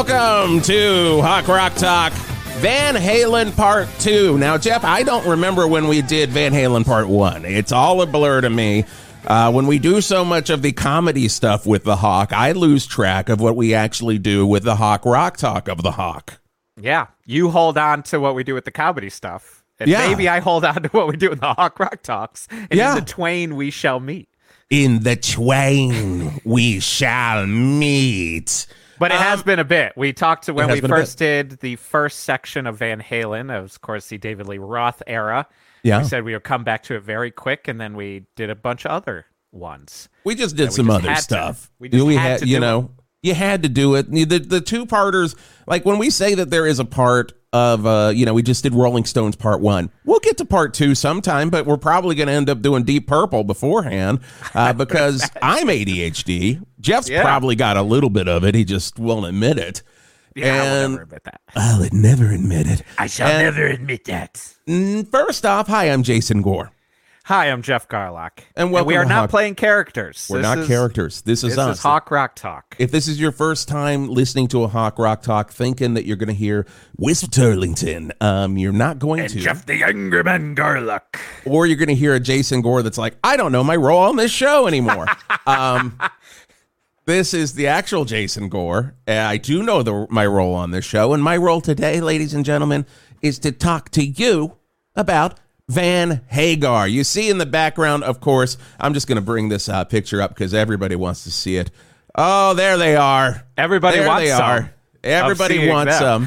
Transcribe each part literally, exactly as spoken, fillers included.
Welcome to Hawk Rock Talk, Van Halen Part two. Now, Jeff, I don't remember when we did Van Halen Part one. It's all a blur to me. Uh, when we do so much of the comedy stuff with the Hawk, I lose track of what we actually do with the Hawk Rock Talk of the Hawk. Yeah, you hold on to what we do with the comedy stuff. And yeah. maybe I hold on to what we do with the Hawk Rock Talks. And yeah. in the twain we shall meet. In the twain we shall meet. But it um, has been a bit. We talked to when we first bit. did the first section of Van Halen, of course, the David Lee Roth era. Yeah. We said we would come back to it very quick, and then we did a bunch of other ones. We just did some just other stuff. To, we just we had, had to you do know, it. You had to do it. The the two-parters, like when we say that there is a part of, uh, you know, we just did Rolling Stones Part one. We'll get to Part two sometime, but we're probably going to end up doing Deep Purple beforehand uh, because I'm A D H D. Jeff's yeah. probably got a little bit of it. He just won't admit it. Yeah, and I will never admit that. I'll never admit it. I shall and, never admit that. First off, hi, I'm Jason Gore. Hi, I'm Jeff Garlock. And, welcome and we are to not Hawk. playing characters. We're this not is, characters. This is this us. This is Hawk Rock Talk. If this is your first time listening to a Hawk Rock Talk, thinking that you're going to hear Wisp Turlington, um, you're not going and to. Jeff the Younger Man Garlock. Or you're going to hear a Jason Gore that's like, I don't know my role on this show anymore. um, this is the actual Jason Gore. I do know the, my role on this show, and my role today, ladies and gentlemen, is to talk to you about Van Hagar. You see in the background, of course, I'm just going to bring this uh, picture up because everybody wants to see it. Oh, there they are. Everybody there wants they some. Are. Everybody wants them. some.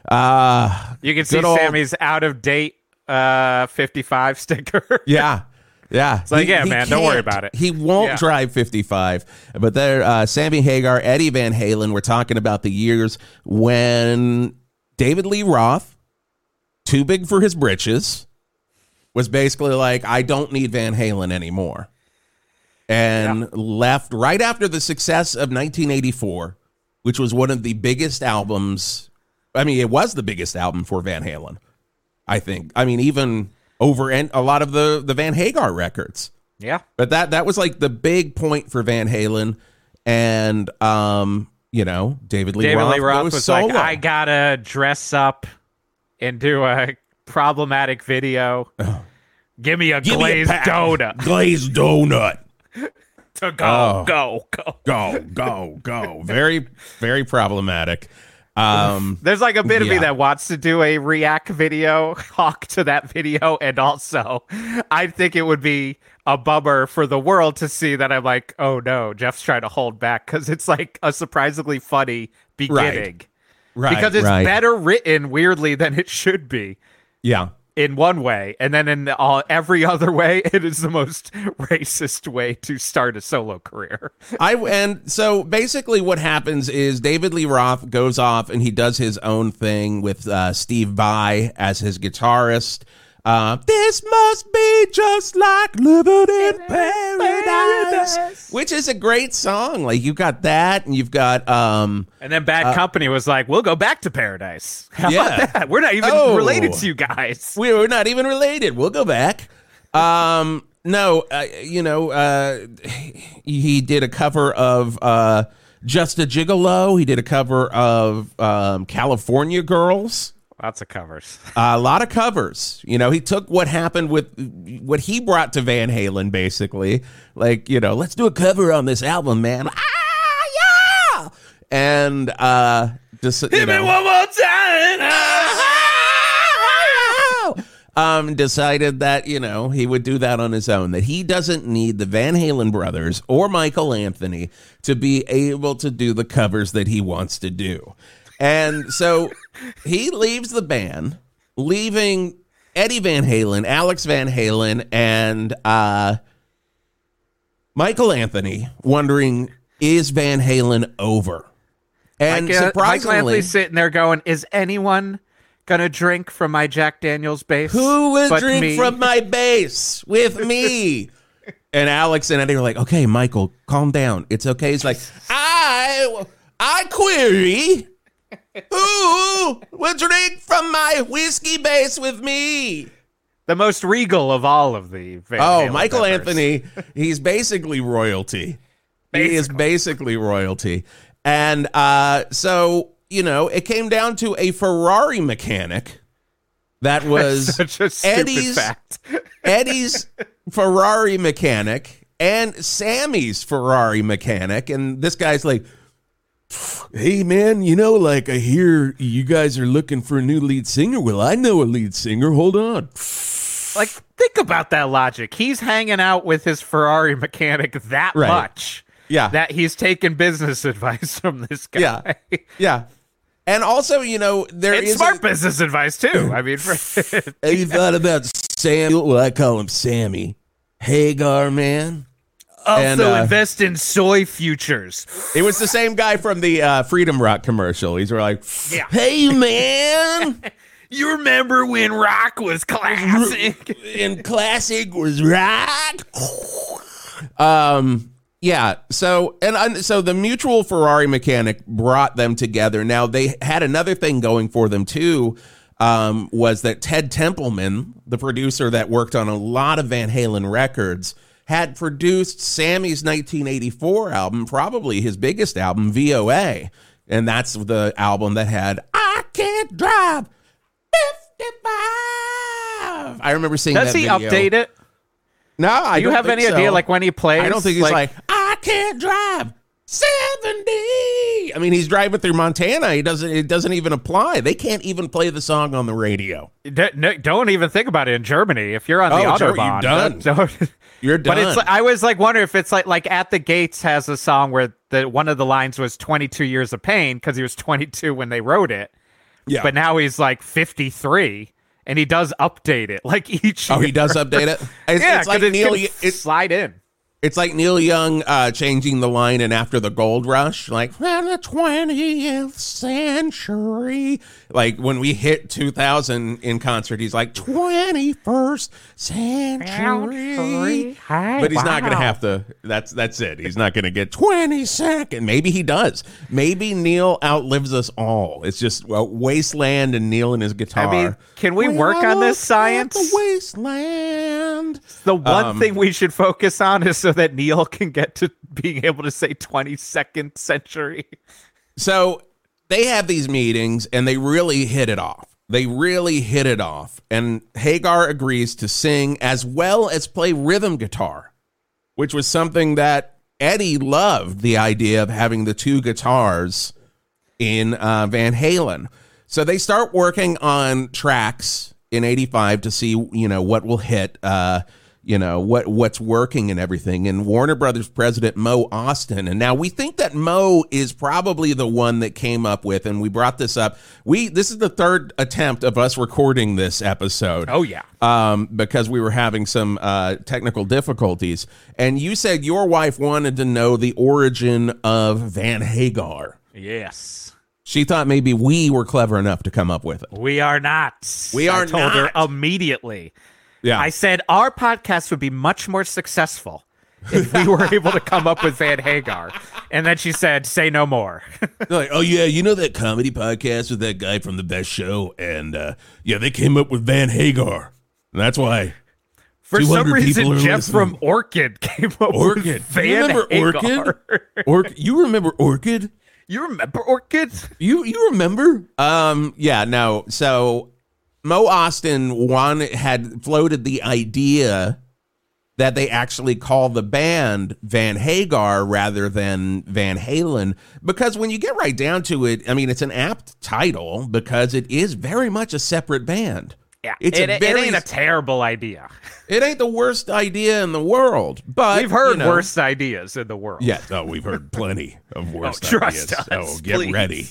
Uh, you can see old, Sammy's out of date uh, fifty-five sticker. yeah. Yeah. It's like, he, yeah, he man, don't worry about it. He won't yeah. drive fifty-five. But there, uh, Sammy Hagar, Eddie Van Halen, we're talking about the years when David Lee Roth, too big for his britches, was basically like, I don't need Van Halen anymore. And yeah. left right after the success of nineteen eighty-four, which was one of the biggest albums. I mean, it was the biggest album for Van Halen, I think. I mean, even over and a lot of the, the Van Hagar records. Yeah. But that that was like the big point for Van Halen. And, um, you know, David Lee David Roth, Lee Roth was solo. like, I gotta dress up and do a problematic video. Oh. Give me a Give glazed me a donut. Glazed donut. to go, oh. go, go. Go, go, go. Very, very problematic. Um, There's like a bit of yeah. me that wants to do a react video, Hawk to that video, and also I think it would be a bummer for the world to see that I'm like, oh no, Jeff's trying to hold back because it's like a surprisingly funny beginning. Right, right because it's right. better written, weirdly, than it should be. Yeah. In one way, and then in all, every other way, it is the most racist way to start a solo career. I and so basically, what happens is David Lee Roth goes off and he does his own thing with uh, Steve Vai as his guitarist. Uh, this must be just like living in paradise, paradise, which is a great song. Like you've got that, and you've got um, and then Bad uh, Company was like, "We'll go back to paradise." How yeah. about that? We're not even oh, related to you guys. We we're not even related. We'll go back. Um, no, uh, you know, uh, he did a cover of uh, "Just a Gigolo." He did a cover of um, "California Girls." Lots of covers. Uh, a lot of covers. You know, he took what happened with what he brought to Van Halen, basically. Like, you know, let's do a cover on this album, man. Ah, yeah! And, uh, just, you Hit know, me one more time! um, decided that, you know, he would do that on his own, that he doesn't need the Van Halen brothers or Michael Anthony to be able to do the covers that he wants to do. And so he leaves the band, leaving Eddie Van Halen, Alex Van Halen, and uh, Michael Anthony wondering, is Van Halen over? And Mike, surprisingly, Michael Anthony's sitting there going, is anyone going to drink from my Jack Daniels base? Who will but drink me? from my base with me? And Alex and Eddie were like, okay, Michael, calm down. It's okay. He's like, I, I query... Who will drink from my whiskey base with me? The most regal of all of the Van Oh, Halen Michael members. Anthony, he's basically royalty. Basically. He is basically royalty. And uh, so, you know, it came down to a Ferrari mechanic that was Such a stupid Eddie's, fact. Eddie's Ferrari mechanic and Sammy's Ferrari mechanic. And this guy's like, hey, man, you know, like I hear you guys are looking for a new lead singer. Well, I know a lead singer. Hold on. Like, think about that logic. He's hanging out with his Ferrari mechanic that Right. much. Yeah. That he's taking business advice from this guy. Yeah. Yeah. And also, you know, there And is smart a- business advice, too. I mean, for, Have you thought about Sam? Well, I call him Sammy Hagar, man. also And, uh, invest in soy futures. It was the same guy from the uh, Freedom Rock commercial. He's like, Yeah. hey, man. You remember when rock was classic? And classic was rock. um, yeah. So and uh, so the mutual Ferrari mechanic brought them together. Now they had another thing going for them too. Um, was that Ted Templeman, the producer that worked on a lot of Van Halen records, had produced Sammy's nineteen eighty-four album, probably his biggest album, V O A, and that's the album that had "I Can't Drive fifty-five." I remember seeing Does that he video. update it? No, I Do you don't have think any so. idea, like, when he plays? I don't think he's like, I can't drive seventy. I mean, he's driving through Montana. He doesn't. It doesn't even apply. They can't even play the song on the radio. D- no, don't even think about it in Germany. If you're on the Oh, Joe, Autobahn, you're done. don't- You're done. But it's. I was like wondering if it's like like At the Gates has a song where the one of the lines was twenty-two years of pain because he was twenty-two when they wrote it. yeah. But now he's like fifty-three, and he does update it like each. oh, year. he does update it. It's, Yeah, it's like because Neil. it can It's, slide in. it's like Neil Young uh, changing the line in After the Gold Rush, like "In the twentieth century." Like when we hit two thousand in concert, he's like twenty-first century. But he's not going to have to. That's that's it. He's not going to get twenty-second. Maybe he does. Maybe Neil outlives us all. It's just well, Wasteland and Neil and his guitar. I mean, can we When work I on this look at science? The Wasteland. The one Um, thing we should focus on is so that Neil can get to being able to say twenty-second century. So they have these meetings and they really hit it off. They really hit it off. And Hagar agrees to sing as well as play rhythm guitar, which was something that Eddie loved, the idea of having the two guitars in uh, Van Halen. So they start working on tracks in eighty-five to see, you know, what will hit, uh, you know, what what's working and everything. And Warner Brothers president Mo Austin. And now we think that Mo is probably the one that came up with, and we brought this up. We this is the third attempt of us recording this episode. Oh, yeah. Um, because we were having some uh, technical difficulties. And you said your wife wanted to know the origin of Van Hagar. Yes. She thought maybe we were clever enough to come up with it. We are not. We are I told not. her immediately. Yeah. I said our podcast would be much more successful if we were able to come up with Van Hagar. And then she said, say no more. They're like, oh, yeah, you know that comedy podcast with that guy from The Best Show? And, uh, yeah, they came up with Van Hagar. And that's why. For some 200 reason, people are Jeff listening. from Orchid came up Orchid. with Van You remember Hagar. Orchid? Or- you remember Orchid? You remember Orchid? You you remember? Um, yeah, no. So Mo Austin one had floated the idea that they actually call the band Van Hagar rather than Van Halen, because when you get right down to it, I mean, it's an apt title because it is very much a separate band. Yeah, It's it, a it very- ain't a terrible idea. It ain't the worst idea in the world, but We've heard you know, worse ideas in the world. Yeah, oh, we've heard plenty of worse Oh, trust ideas. us, oh, get please. ready.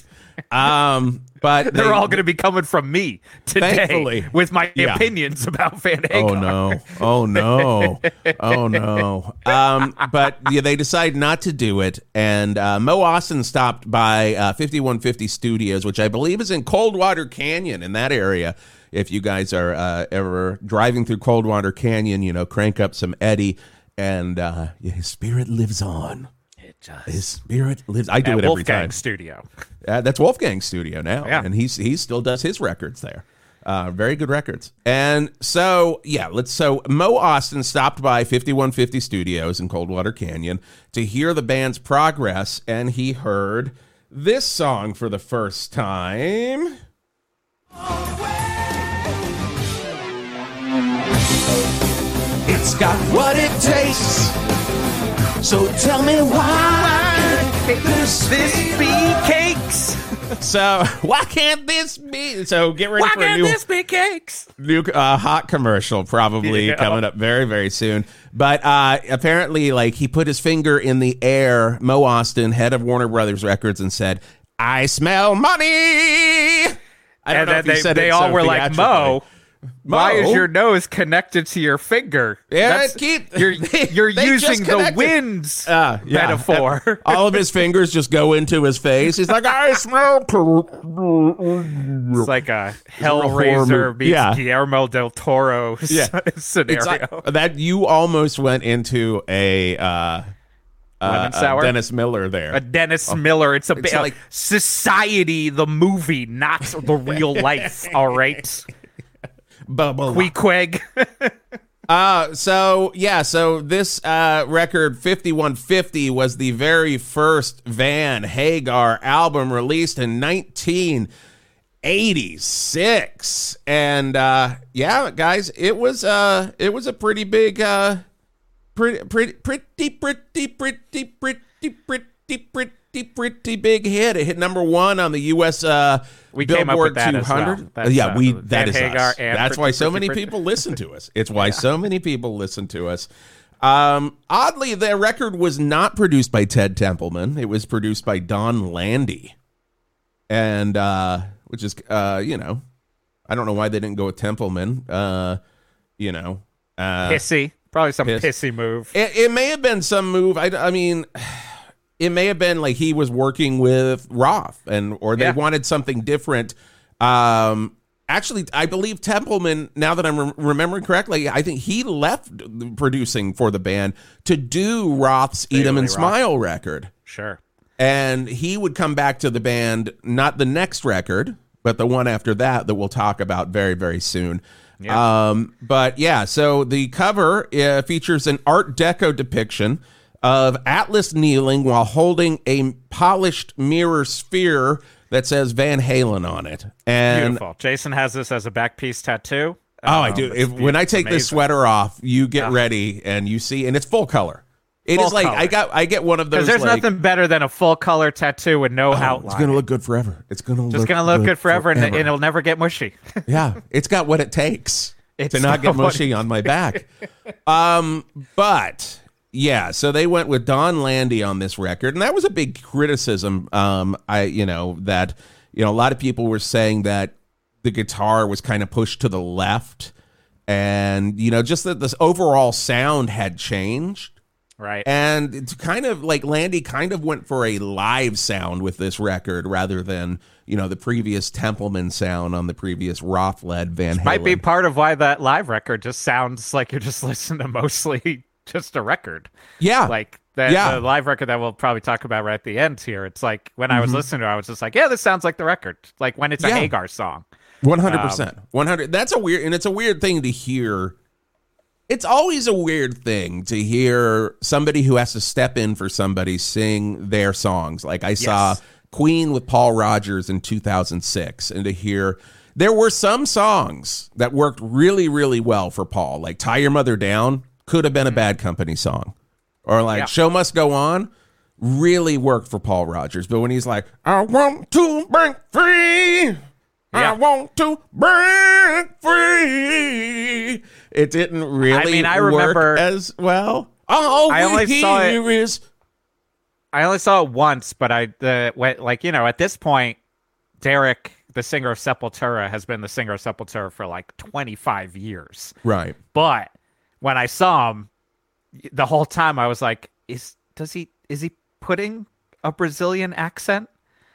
Um, but They're they- all going to be coming from me today Thankfully. with my Yeah. opinions about Van Hagar. Oh no! Oh no! Oh no! Um, but yeah, they decide not to do it, and uh, Mo Austin stopped by uh, fifty-one fifty Studios, which I believe is in Coldwater Canyon, in that area. If you guys are uh, ever driving through Coldwater Canyon, you know, crank up some Eddie, and uh, yeah, his spirit lives on. It does. His spirit lives. I do At it every Wolfgang time. Studio. Uh, that's Wolfgang's studio now, Yeah. and he's he still does his records there. Uh, very good records. And so yeah, let's. So Mo Austin stopped by fifty-one fifty Studios in Coldwater Canyon to hear the band's progress, and he heard this song for the first time. It's got what it takes. So tell me why this, this be cakes. So why can't this be? So get ready why for a can't new, this be cakes? new uh, hot commercial probably Yeah. coming up very, very soon. But uh, apparently, like, he put his finger in the air, Mo Austin, head of Warner Brothers Records, and said, "I smell money." I don't And know then if he they, said they it all so were like, Mo, Mo? why is your nose connected to your finger? Yeah, That's- keep- you're they- you're they just using the connected. winds Uh, yeah. metaphor. All of his fingers just go into his face. He's like, "I smell." It's like a horror Hellraiser movie. meets Yeah. Guillermo del Toro Yeah. scenario. It's like, that you almost went into a uh, Lemon uh, sour? uh, Dennis Miller there. a Dennis Miller. It's a It's bit like- Society, the movie, not the real life. All right, Bubble. Queequeg. Uh, so yeah, so this uh, record fifty-one fifty was the very first Van Hagar album released in nineteen eighty-six, and uh, yeah, guys, it was uh, it was a pretty big, uh, pretty, pretty, pretty, pretty, pretty, pretty, pretty, pretty, pretty big hit. It hit number one on the U S uh, We came up Billboard with that as well. two hundred. That's, yeah, uh, we Van that is Hagar us. and That's why Pretty, so Pretty, many Pretty. people listen to us. It's why so many people listen to us. Um, oddly, the record was not produced by Ted Templeman. It was produced by Don Landy, and uh, which is uh, you know, I don't know why they didn't go with Templeman. Uh, you know, uh, Pissy, probably some piss. pissy move. it, it may have been some move. I, I mean, it may have been like he was working with Roth, and or they Yeah. wanted something different. Um, actually, I believe Templeman. Now that I'm re- remembering correctly, I think he left producing for the band to do Roth's "Eat 'Em and Roth. Smile" record, Sure. and he would come back to the band, not the next record, but the one after that that we'll talk about very, very soon. Yeah. Um, but yeah, so the cover uh, features an Art Deco depiction of Atlas kneeling while holding a polished mirror sphere that says Van Halen on it. And Beautiful. Jason has this as a back piece tattoo. oh, I Um, do. it's If, when I take amazing. this sweater off, you get Yeah. ready and you see, and it's full color. It Full is like color. I got, I get one of those. Because there's like, nothing better than a full color tattoo with no oh, outline. it's gonna look good forever. It's gonna Just look gonna look good forever, And, and it'll never get mushy. Yeah, it's got what it takes It's to not get got what mushy on my back. Um, but yeah, so they went with Don Landy on this record, and that was a big criticism. Um, I you know that you know a lot of people were saying that the guitar was kind of pushed to the left, and you know just that this overall sound had changed. Right. And it's kind of like Landy kind of went for a live sound with this record rather than, you know, the previous Templeman sound on the previous Roth-led Van Halen. Might be part of why that live record just sounds like you're just listening to mostly just a record. Yeah. Like the, Yeah. the live record that we'll probably talk about right at the end here. It's like when I was Mhm. listening to it, I was just like, yeah, this sounds like the record. Like when it's a Yeah. Hagar song. one hundred percent. one hundred. That's a weird, and it's a weird thing to hear. It's always a weird thing to hear somebody who has to step in for somebody sing their songs. Like I saw Yes. Queen with Paul Rogers in two thousand six, and to hear there were some songs that worked really, really well for Paul. Like Tie Your Mother Down could have been a Bad Company song, or like Yeah. Show Must Go On really worked for Paul Rogers. But when he's like, I want to break free. I Yeah. want to break free. It didn't really I mean, I work remember- as well. All I we only saw it- hear is I only saw it once, but I the went like you know at this point, Derek, the singer of Sepultura, has been the singer of Sepultura for like twenty-five years. right. But when I saw him, the whole time I was like, is does he is he putting a Brazilian accent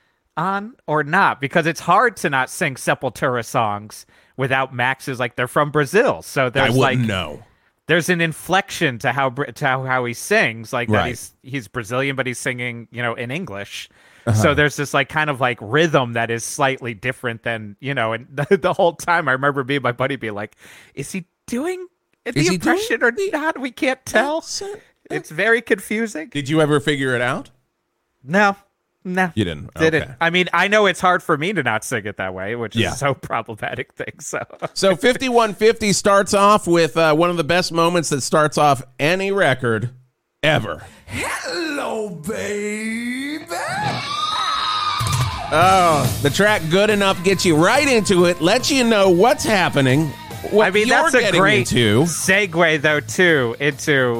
on or not? Because it's hard to not sing Sepultura songs without Max's like they're from Brazil, so I there's wouldn't like know. there's an inflection to how Br- to how, how he sings, like that Right. he's he's Brazilian, but he's singing, you know, in English. So there's this like kind of like rhythm that is slightly different than, you know, and the, the whole time I remember me and my buddy being like, is he doing the Is he impression doing or not? We can't tell. accent? It's very confusing. Did you ever figure it out? No, No, You didn't. Didn't. Okay. I mean, I know it's hard for me to not sing it that way, which is Yeah. a so problematic thing. So, So fifty-one fifty starts off with uh, one of the best moments that starts off any record ever. Hello, baby. Oh, the track Good Enough gets you right into it, lets you know what's happening, what I mean, you're that's a getting great into. segue, though, too, into.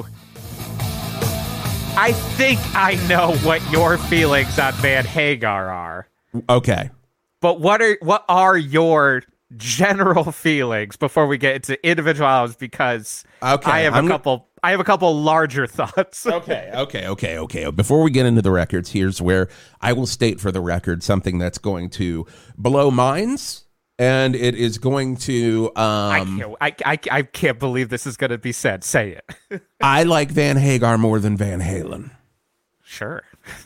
I think I know what your feelings on Van Hagar are. Okay. But what are what are your general feelings before we get into individual albums? Because Okay, I have I'm a go- couple. I have a couple larger thoughts. Okay, okay, okay, okay. Before we get into the records, here's where I will state for the record something that's going to blow minds, and it is going to. I Um, can't. I, I, I can't believe this is going to be said. Say it. I like Van Hagar more than Van Halen. Sure.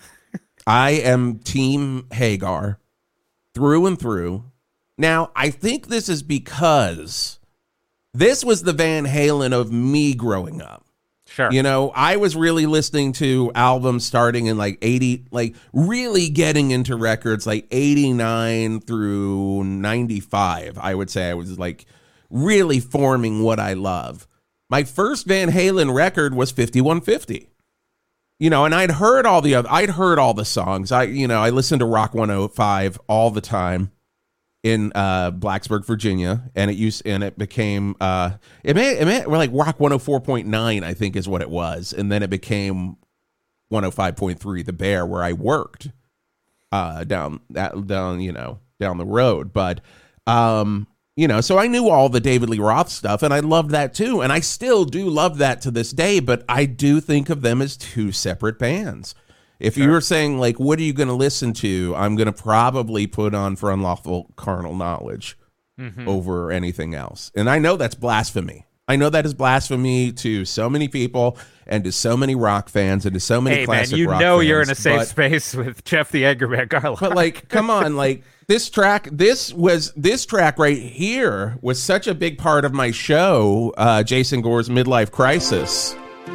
I am Team Hagar through and through. Now, I think this is because this was the Van Halen of me growing up. Sure. You know, I was really listening to albums starting in like eighty, like really getting into records like eighty-nine through ninety-five. I would say I was like really forming what I love. My first Van Halen record was fifty-one fifty. You know, and I'd heard all the other, I'd heard all the songs. I, you know, I listened to Rock one oh five all the time in uh, Blacksburg, Virginia, and it used and it became uh, it may it may we're like Rock one oh four point nine, I think is what it was, and then it became one oh five point three, The Bear, where I worked uh, down that down you know down the road. But um, you know, so I knew all the David Lee Roth stuff, and I loved that too, and I still do love that to this day. But I do think of them as two separate bands. If Sure. you were saying, like, what are you going to listen to? I'm going to probably put on For Unlawful Carnal Knowledge Mhm. over anything else. And I know that's blasphemy. I know that is blasphemy to so many people and to so many rock fans and to so many Hey man, classic you rock know fans. you're in a safe but, space with Jeff the Angerman Garlock. but, like, come on, like, this track, this was, this track right here was such a big part of my show, uh, Jason Gore's Midlife Crisis.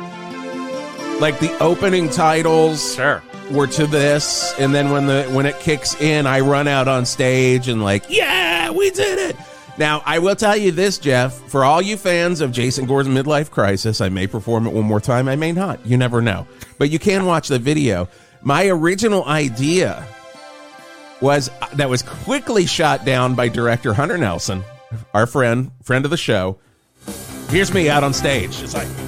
Like, the opening titles Sure. were to this, and then when the when it kicks in, I run out on stage and like, yeah, we did it. Now, I will tell you this, Jeff, for all you fans of Jason Gore's Midlife Crisis, I may perform it one more time, I may not. You never know. But you can watch the video. My original idea was that was quickly shot down by director Hunter Nelson, our friend, friend of the show. Here's me out on stage. It's like,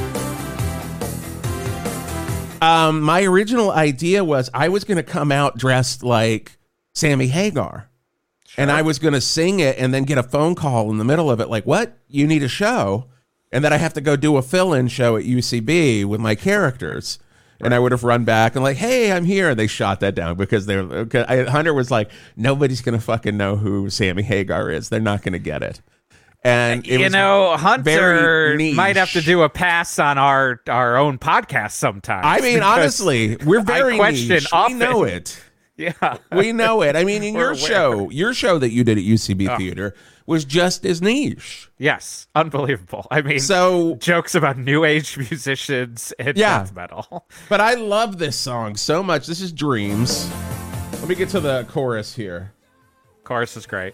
Um, my original idea was I was going to come out dressed like Sammy Hagar. And I was going to sing it and then get a phone call in the middle of it like, what? You need a show? And then I have to go do a fill-in show at U C B with my characters. And I would have run back and like, hey, I'm here. And they shot that down because they're, okay, I, Hunter was like, nobody's going to fucking know who Sammy Hagar is. They're not going to get it. And it you was know, Hunter very niche. might have to do a pass on our our own podcast sometime. I mean, honestly, we're very question niche. We often. know it. yeah, We know it. I mean, in We're your aware. show, your show that you did at U C B Oh. Theater was just as niche. yes, unbelievable. I mean, So, jokes about new age musicians and Yeah. death metal. but I love this song so much. This is Dreams. Let me get to the chorus here. Chorus is great.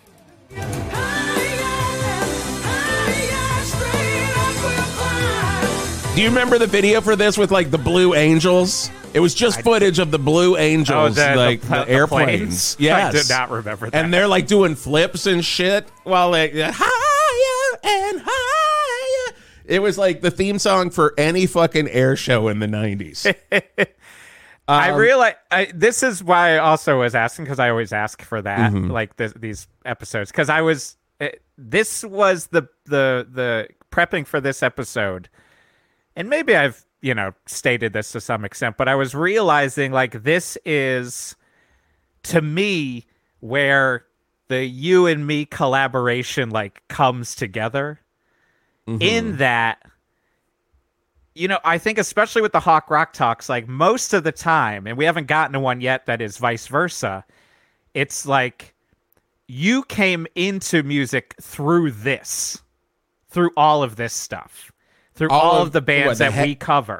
Do you remember the video for this with like the Blue Angels? It was just footage of the Blue Angels, Oh, the- like the- the, the airplanes. planes? Yes. I did not remember that. And they're like doing flips and shit while like higher and higher. It was like the theme song for any fucking air show in the nineties. I Um, realize I, this is why I also was asking, because I always ask for that, Mhm. like this, these episodes, because I was uh, this was the the the prepping for this episode, and maybe I've you know stated this to some extent, but I was realizing like this is to me where the you and me collaboration like comes together in that. You know, I think especially with the Hawk Rock Talks, like most of the time, and we haven't gotten to one yet that is vice versa, it's like you came into music through this, through all of this stuff, through All all, of- of the bands what, the that he- we cover.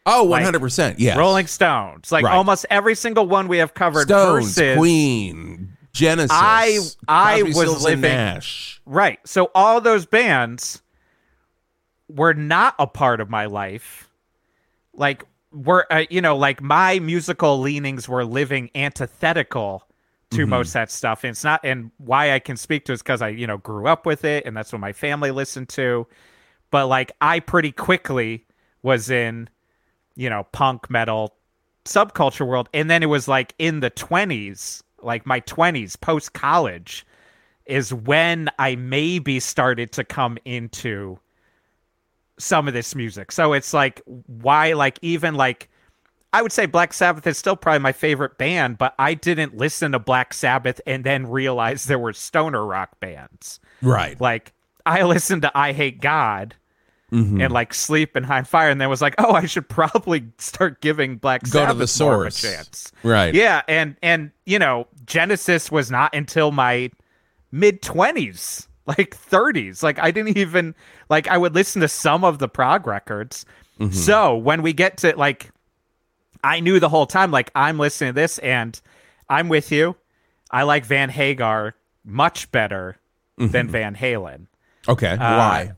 Oh, one hundred percent. Yeah. Rolling Stones. Like Right. almost every single one we have covered. Stones, versus, Queen, Genesis. I- I Crosby, was Stills, and living- Nash. Right. So all those bands were not a part of my life. Like, were, uh, you know, like my musical leanings were living antithetical to Mm-hmm. most of that stuff. And it's not, and why I can speak to is because I, you know, grew up with it and that's what my family listened to. But like, I pretty quickly was in, you know, punk metal subculture world. And then it was like in the twenties, like my twenties, post college, is when I maybe started to come into some of this music. So it's like, why, like, even like, I would say Black Sabbath is still probably my favorite band, but I didn't listen to Black Sabbath and then realize there were stoner rock bands. Right. Like, I listened to I Hate God Mhm. and like Sleep and High Fire, and then was like, oh, I should probably start giving Black Go to Sabbath the more of a source. chance. Right. Yeah, and and you know, Genesis was not until my mid twenties, like thirties. Like I didn't even like I would listen to some of the prog records. Mm-hmm. So when we get to like, I knew the whole time, like I'm listening to this, and I'm with you. I like Van Hagar much better Mm-hmm. than Van Halen. Okay. Why?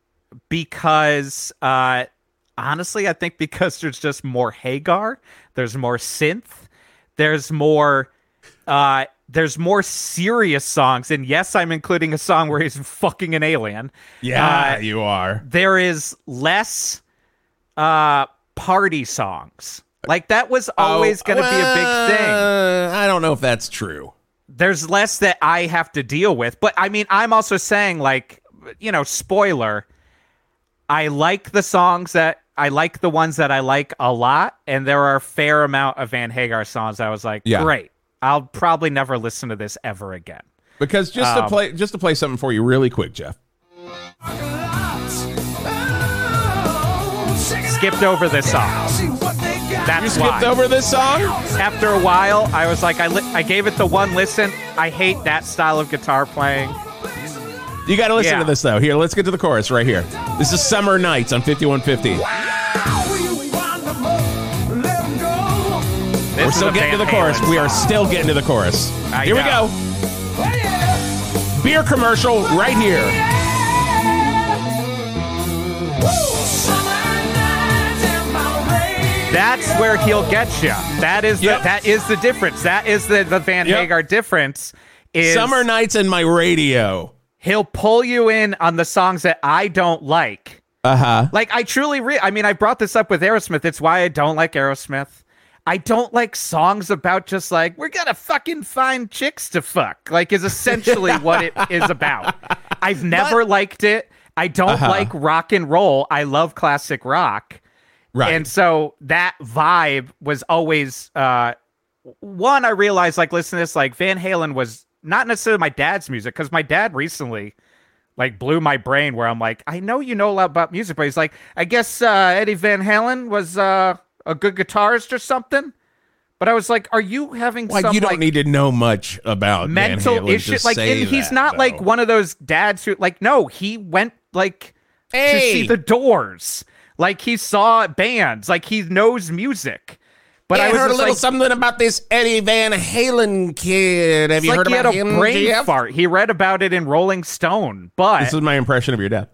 Because uh honestly, I think because there's just more Hagar, there's more synth, there's more uh there's more serious songs, and yes, I'm including a song where he's fucking an alien. Yeah, Uh, you are. there is less uh party songs. Like that was always Oh, going to be a big thing. uh, I don't know if that's true. There's less that I have to deal with. But I mean, I'm also saying, like, you know, spoiler, I like the songs that I like the ones that I like a lot, and there are a fair amount of Van Hagar songs I was like, Yeah. great. I'll probably never listen to this ever again. Because just to Um, play just to play something for you really quick, Jeff. Skipped over this song. That's You skipped why. over this song? After a while, I was like, I li- I gave it the one listen. I hate that style of guitar playing. You got to listen Yeah. to this though. Here, let's get to the chorus right here. This is Summer Nights on fifty-one fifty. This We're is still a getting to Van the chorus. Halen We are song. still getting to the chorus. I Here we know. go. Beer commercial right here. That's where he'll get you. That is the Yep. that is the difference. That is the the Van Yep. Hagar difference. Is Summer Nights in my radio. he'll pull you in on the songs that I don't like. Uh-huh. Like I truly re I mean, I brought this up with Aerosmith. It's why I don't like Aerosmith. I don't like songs about just like we're gonna fucking find chicks to fuck. Like is essentially what it is about. I've never liked it. I don't Uh-huh. like rock and roll. I love classic rock. Right. And so that vibe was always uh one, I realized like listening to this, like Van Halen was not necessarily my dad's music, because my dad recently like blew my brain where I'm like, I know you know a lot about music, but he's like, I guess uh Eddie Van Halen was uh a good guitarist or something. But I was like, are you having like some you don't like need to know much about Van mental Halen issue? to Like say and he's that, not like though. one of those dads who like no, he went like to Hey! see the Doors. Like he saw bands, like he knows music. But Hey, I I was heard a just little like, something about this Eddie Van Halen kid. Have it's you like heard he had about a him, brain Jeff? fart. He read about it in Rolling Stone, but This is my impression of your dad.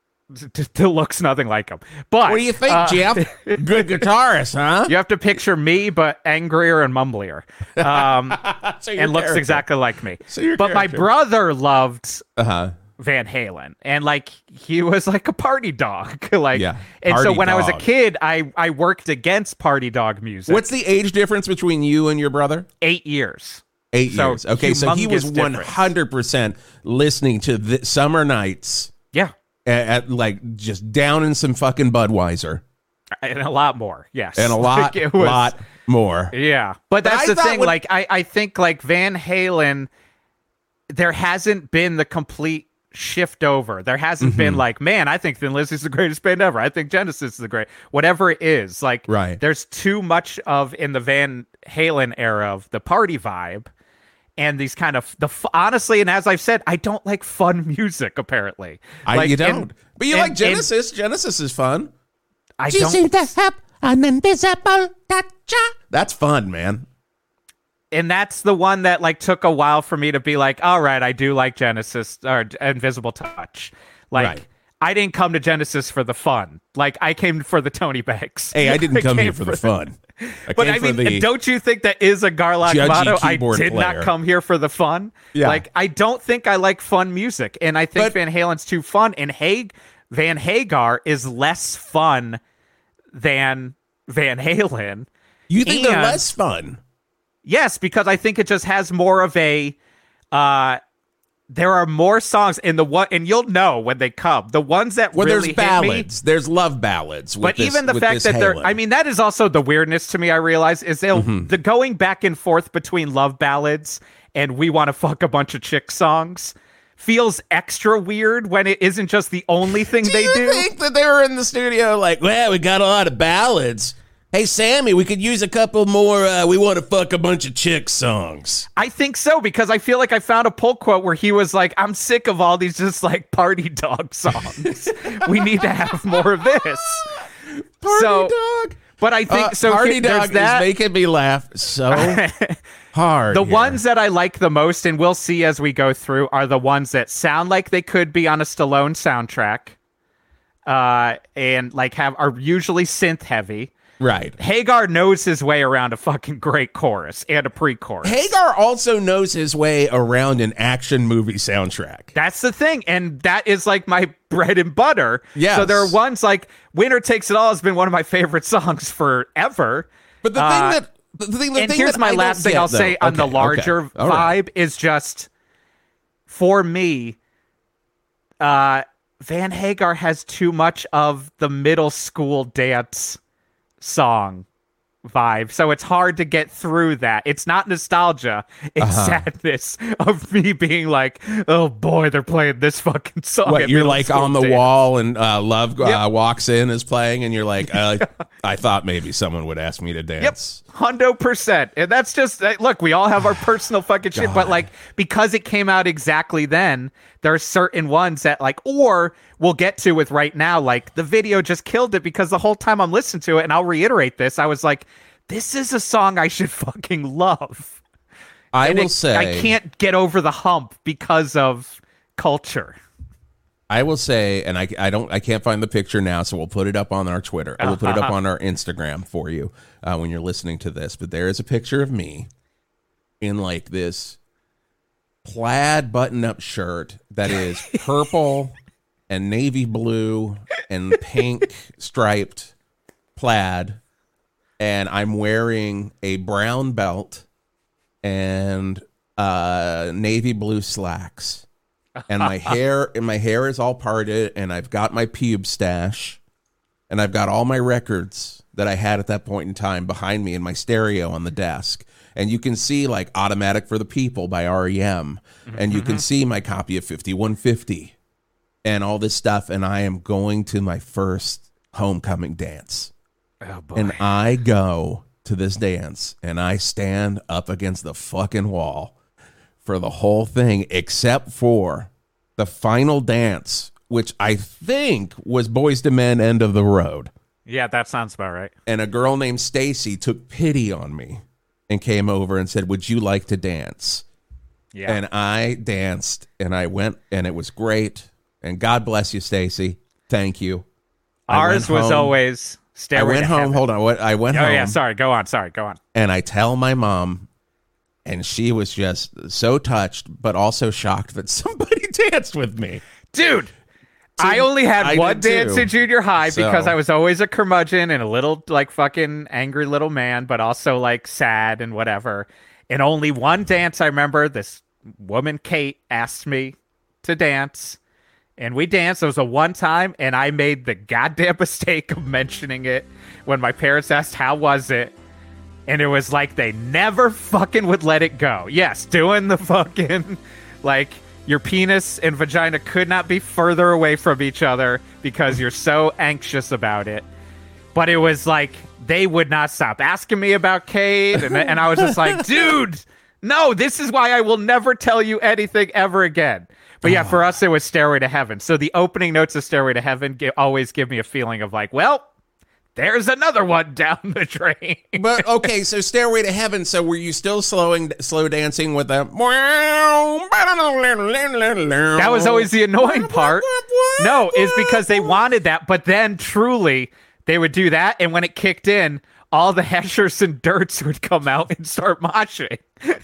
it t- looks nothing like him. But What do you think, uh, Jeff? Good guitarist, huh? You have to picture me, but angrier and mumblier, um, So your and looks character. exactly like me. So your but my character. brother loved Uh-huh. Van Halen, and like he was like a party dog. like, Yeah, and so party when I was a dog. kid, I I worked against party dog music. What's the age difference between you and your brother? eight years? Eight So, years. Okay, so he was humongous one difference. hundred percent listening to the Summer Nights Yeah, at, at like just down in some fucking Budweiser and a lot more. Yes, and a lot, Like, it was- lot more. Yeah, but But that's I the thought thing. when- Like, I, I think like Van Halen, there hasn't been the complete shift over. There hasn't been Mm-hmm. like, man, I think Thin Lizzy's the greatest band ever. I think Genesis is the great. Whatever it is, like, Right. there's too much of in the Van Halen era of the party vibe. And these kind of the f- honestly, and as I've said, I don't like fun music. Apparently, I, like, you don't, and- but you and- like and Genesis. Genesis is fun. I She don't. seemed to have An invisible touch. That's fun, man. And that's the one that like took a while for me to be like, all right, I do like Genesis or Invisible Touch. Like, Right. I didn't come to Genesis for the fun. Like, I came for the Tony Banks. Hey, I didn't come came here for the fun. I But came I for mean, the don't you think that is a Garlock judgy motto? I keyboard did player. not come here for the fun. Yeah. Like, I don't think I like fun music, and I think But- Van Halen's too fun. And Hag- Van Hagar is less fun than Van Halen. You think they're And- less fun? Yes, because I think it just has more of a. Uh, there are more songs in the one, and you'll know when they come. The ones that Well, really there's hit me. ballads. There's love ballads. With But this- even the with fact this that they're, Halen. I mean, that is also the weirdness to me, I realize, is they'll, Mm-hmm. the going back and forth between love ballads and we want to fuck a bunch of chick songs feels extra weird when it isn't just the only thing do they you do. think that they were in the studio like, well, we got a lot of ballads. Hey, Sammy, we could use a couple more uh, we want to fuck a bunch of chick songs. I think so, because I feel like I found a pull quote where he was like, I'm sick of all these just like party dog songs. We need to have more of this. Party So- dog. But I think Uh, so. Party here- there's dog that. is making me laugh so hard. The here. ones that I like the most, and we'll see as we go through, are the ones that sound like they could be on a Stallone soundtrack, uh, and like have are usually synth heavy. Right. Hagar knows his way around a fucking great chorus and a pre-chorus. Hagar also knows his way around an action movie soundtrack. That's the thing, and that is like my bread and butter. Yes. So there are ones like "Winner Takes It All" has been one of my favorite songs forever. But the Uh, thing that the thing, the and thing here's that my I don't last thing get, I'll say though- on the okay, larger okay. All right. vibe is just, for me, uh, Van Hagar has too much of the middle school dance song vibe, so it's hard to get through that. It's not nostalgia, it's Uh-huh. sadness of me being like, oh boy, they're playing this fucking song. What, at you're middle like school on the dance. wall and uh, Love uh, Yep. walks in is playing and you're like, uh, I thought maybe someone would ask me to Yep, dance. hundo percent, and that's just uh, look. We all have our personal fucking shit, but God. like because it came out exactly then, there are certain ones that like, or we'll get to with right now. Like the video just killed it because the whole time I'm listening to it, and I'll reiterate this, I was like, this is a song I should fucking love. I And will it- say, I can't get over the hump because of culture. I will say, and I, I don't, I can't find the picture now, so we'll put it up on our Twitter. I will put it up on our Instagram for you uh, when you're listening to this. But there is a picture of me in like this plaid button-up shirt that is purple and navy blue and pink striped plaid, and I'm wearing a brown belt and uh, navy blue slacks. And my hair and my hair is all parted, and I've got my pube stash, and I've got all my records that I had at that point in time behind me in my stereo on the desk. And you can see like Automatic for the People by R E M, and you can see my copy of fifty-one fifty and all this stuff. And I am going to my first homecoming dance. Oh boy. And I go to this dance and I stand up against the fucking wall for the whole thing, except for the final dance, which I think was Boys to Men End of the Road. Yeah, that sounds about right. And a girl named Stacy took pity on me and came over and said, would you like to dance? Yeah. And I danced and I went and it was great. And God bless you, Stacy. Thank you. I Ours went was home. always I Stairway went to home. Heaven. Hold on. What I went Oh home. yeah, sorry. Go on. Sorry. Go on. And I tell my mom, and she was just so touched, but also shocked that somebody danced with me. Dude, I only had I one did dance too. in junior high So- because I was always a curmudgeon and a little like fucking angry little man, but also like sad and whatever. And only one dance I remember, this woman, Kate, asked me to dance. And we danced. It was a one time, and I made the goddamn mistake of mentioning it when my parents asked, how was it? And it was like they never fucking would let it go. Yes, doing the fucking, like, your penis and vagina could not be further away from each other because you're so anxious about it. But it was like, they would not stop asking me about Cade. And, and I was just like, dude, no, this is why I will never tell you anything ever again. But yeah, for us, it was Stairway to Heaven. So the opening notes of Stairway to Heaven gi- always give me a feeling of like, well, there's another one down the drain. But okay, so Stairway to Heaven. So were you still slowing, slow dancing with a? That was always the annoying part. No, is because they wanted that, but then truly they would do that, and when it kicked in, all the Heshers and Dirts would come out and start moshing.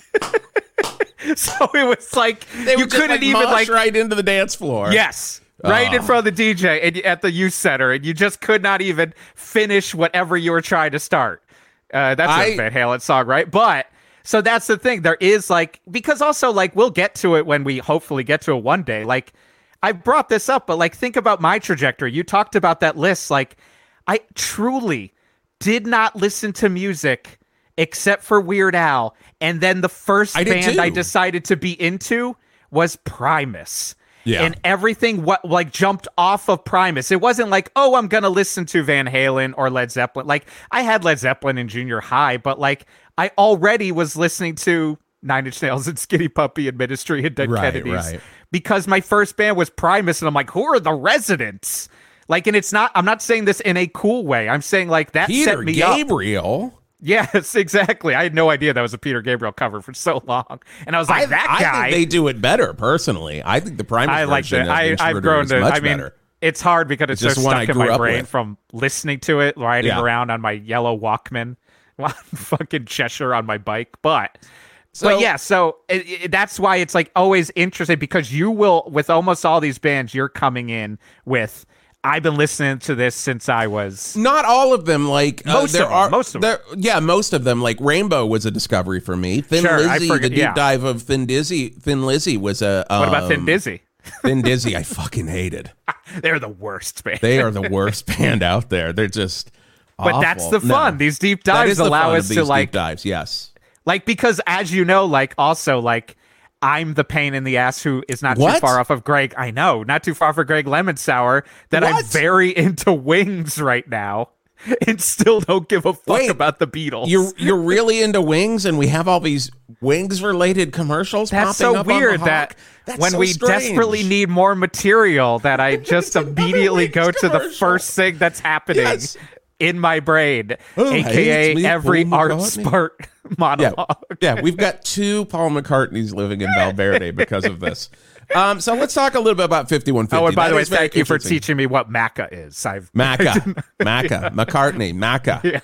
So it was like They you would just, couldn't like, even mosh like right into the dance floor. yes. Right in Oh. front of the D J and at the youth center, and you just could not even finish whatever you were trying to start. Uh, that's I- a Van Halen song, right? But so that's the thing. There is like because also like we'll get to it when we hopefully get to it one day. Like I brought this up, but like think about my trajectory. You talked about that list. Like I truly did not listen to music except for Weird Al, and then the first I did band too. I decided to be into was Primus. Yeah. And everything what like jumped off of Primus. It wasn't like, oh, I'm gonna listen to Van Halen or Led Zeppelin. Like I had Led Zeppelin in junior high, but like I already was listening to Nine Inch Nails and Skinny Puppy and Ministry and Dead Right, Kennedys right. because my first band was Primus, and I'm like, who are the Residents? Like, and it's not. I'm not saying this in a cool way. I'm saying like that Peter set me up. Gabriel. Yes, exactly. I had no idea that was a Peter Gabriel cover for so long, and I was like, I, that I guy. think they do it better. Personally, I think the Primus I like version that. I, of I've Intruder grown is to. much I mean, better. it's hard because it's, It's so just one stuck I in my grew up brain with. from listening to it, riding Yeah. around on my yellow Walkman, fucking Cheshire on my bike. But, So- but yeah, so it, it, that's why it's like always interesting because you will, with almost all these bands, you're coming in with. I've been listening to this since I was. Not all of them. Like uh, Most there of them, are most of there, yeah, most of them. Like Rainbow was a discovery for me. Thin Sure, I Lizzy, forget- the deep yeah. dive of Thin Dizzy, Thin Lizzy was a. Um, What about Thin Dizzy? Thin Dizzy, I fucking hated. They're the worst band. They are the worst band out there. They're just. But that's awful. the fun. No. These deep That dives is the allow fun us of to these like deep dives. Yes. Like, because as you know, like, also, like, I'm the pain in the ass who is not too What? far off of Greg. I know, not too far for Greg Lemon Sour, that I'm What? very into Wings right now and still don't give a fuck Wait, about the Beatles. You're you're really into Wings, and we have all these Wings related commercials That's popping so up on the weird Hawk? that That's when so we strange. desperately need more material that I just another immediately Wings go to the commercial. first thing that's happening Yes. in my brain, Oh, hey, it's aka me, every Paul art McCartney. spart Yeah, monologue. yeah, we've got two Paul McCartneys living in Valverde because of this. Um, so let's talk a little bit about fifty-one fifty. Oh, and by That the way, is very thank you for interesting. teaching me what Maca is. I've Macca, Macca, McCartney, Macca.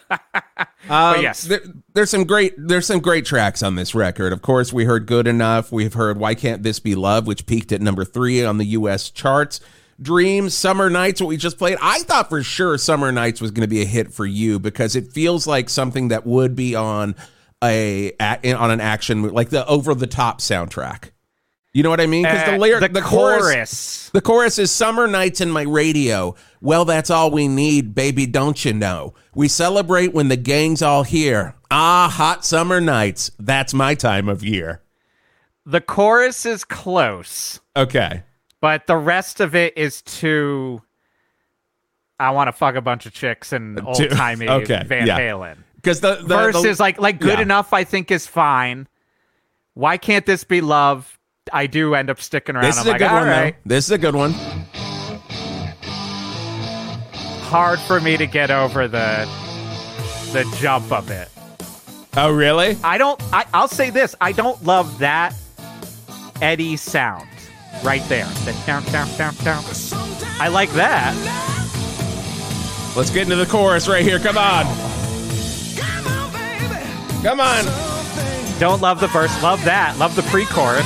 Um, yes. there- there's some great there's some great tracks on this record. Of course, we heard "Good Enough." We've heard "Why Can't This Be Love," which peaked at number three on the U S charts. Dreams, Summer Nights, what we just played. I thought for sure Summer Nights was going to be a hit for you because it feels like something that would be on a, a on an action movie, like the over the top soundtrack. You know what I mean? Because the Uh, lyric, the, the, chorus. chorus, the chorus is "Summer nights in my radio. Well, that's all we need, baby. Don't you know? We celebrate when the gang's all here. Ah, hot summer nights. That's my time of year." The chorus is close, Okay. but the rest of it is too. I want to fuck a bunch of chicks and old timey okay, Van yeah. Halen. Because the, the Verse the- is like like good yeah. enough. I think is fine. Why can't this be love? I do end up sticking around. This I'm is a like, good all one. right. Though. This is a good one. Hard for me to get over the the jump of it. Oh, really? I don't. I, I'll say this. I don't love that Eddie sound right there. The down, down, down, down. I like that. Let's get into the chorus right here. Come on. Come on. Don't love the verse. Love that. Love the pre-chorus.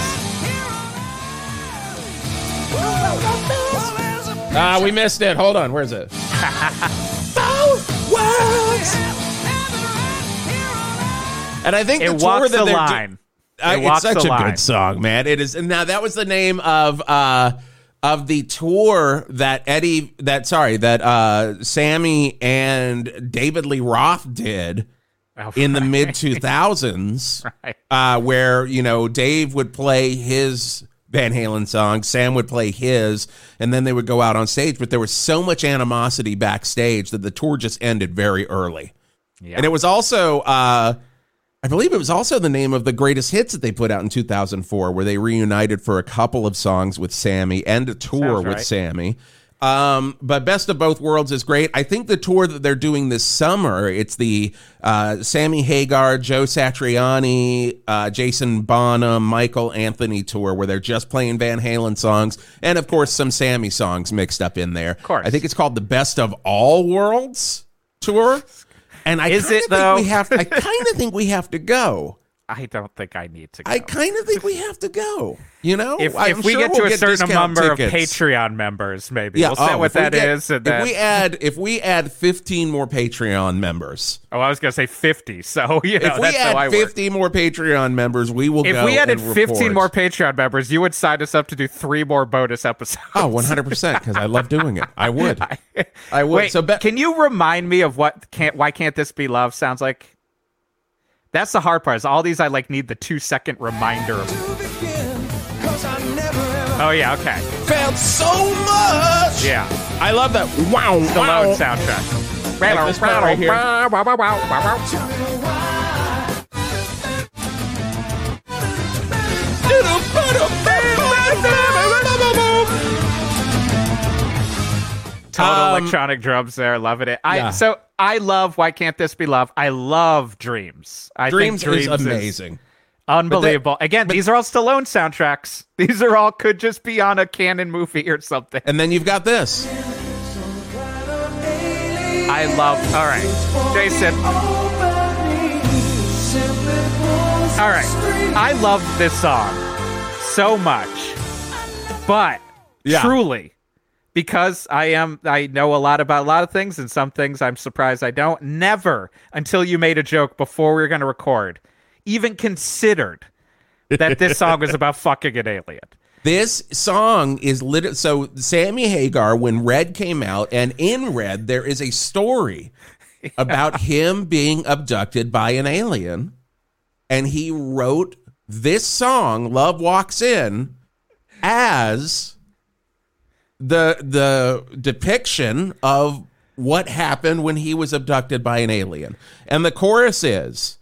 Ah, we missed it. Hold on. Where's it? And I think It the tour walks that the they're do- line. Uh, It walks it's such the a line. good song, man. It is. And now that was the name of uh of the tour that Eddie that sorry that uh Sammy and David Lee Roth did Oh, in the right. mid two thousands, Right. uh, where you know Dave would play his Van Halen song, Sam would play his, and then they would go out on stage. But there was so much animosity backstage that the tour just ended very early. Yeah. And it was also, uh, I believe it was also the name of the greatest hits that they put out in two thousand four, where they reunited for a couple of songs with Sammy and a tour Sounds with right. Sammy. Um, but Best of Both Worlds is great. I think the tour that they're doing this summer, it's the uh, Sammy Hagar, Joe Satriani, uh, Jason Bonham, Michael Anthony tour, where they're just playing Van Halen songs, and of course some Sammy songs mixed up in there. Of course. I think it's called the Best of All Worlds tour. And I Is kinda it, think though? we have I kind of think we have to go. I don't think I need to go. I kind of think we have to go. You know, if, I'm if we sure get we'll to a get certain discount number tickets. of Patreon members, maybe Yeah, we'll say oh, what if we that get- is. And if then, we add, if we add fifteen more Patreon members, oh, I was gonna say fifty. So you know, if we that's how I add work. fifty more Patreon members, we will. If go we added and fifteen report. more Patreon members, you would sign us up to do three more bonus episodes. Oh, one hundred percent, because I love doing it. I would. I would. Wait, so, be- can you remind me of what can't? Why can't this be love? Sounds like. That's the hard part. Is all these I like need the two second reminder. Of... Oh yeah, okay. felt so much. Yeah, I love that. Wow, Stallone wow. soundtrack. Like this part right here. Total Um, electronic drums there, loving it. I yeah. so I love Why Can't This Be Love? I love Dreams. I Dreams, think Dreams is amazing. unbelievable. Again, these are all Stallone soundtracks. These are all could just be on a canon movie or something. And then you've got this. I love. All right, Jason. All right, I love this song so much, but Yeah. truly. Because I am, I know a lot about a lot of things, and some things I'm surprised I don't. Never, until you made a joke before we were going to record, even considered that this song was about fucking an alien. This song is lit. So Sammy Hagar, when Red came out, and in Red there is a story yeah. about him being abducted by an alien, and he wrote this song, "Love Walks In," as the the depiction of what happened when he was abducted by an alien. And the chorus is,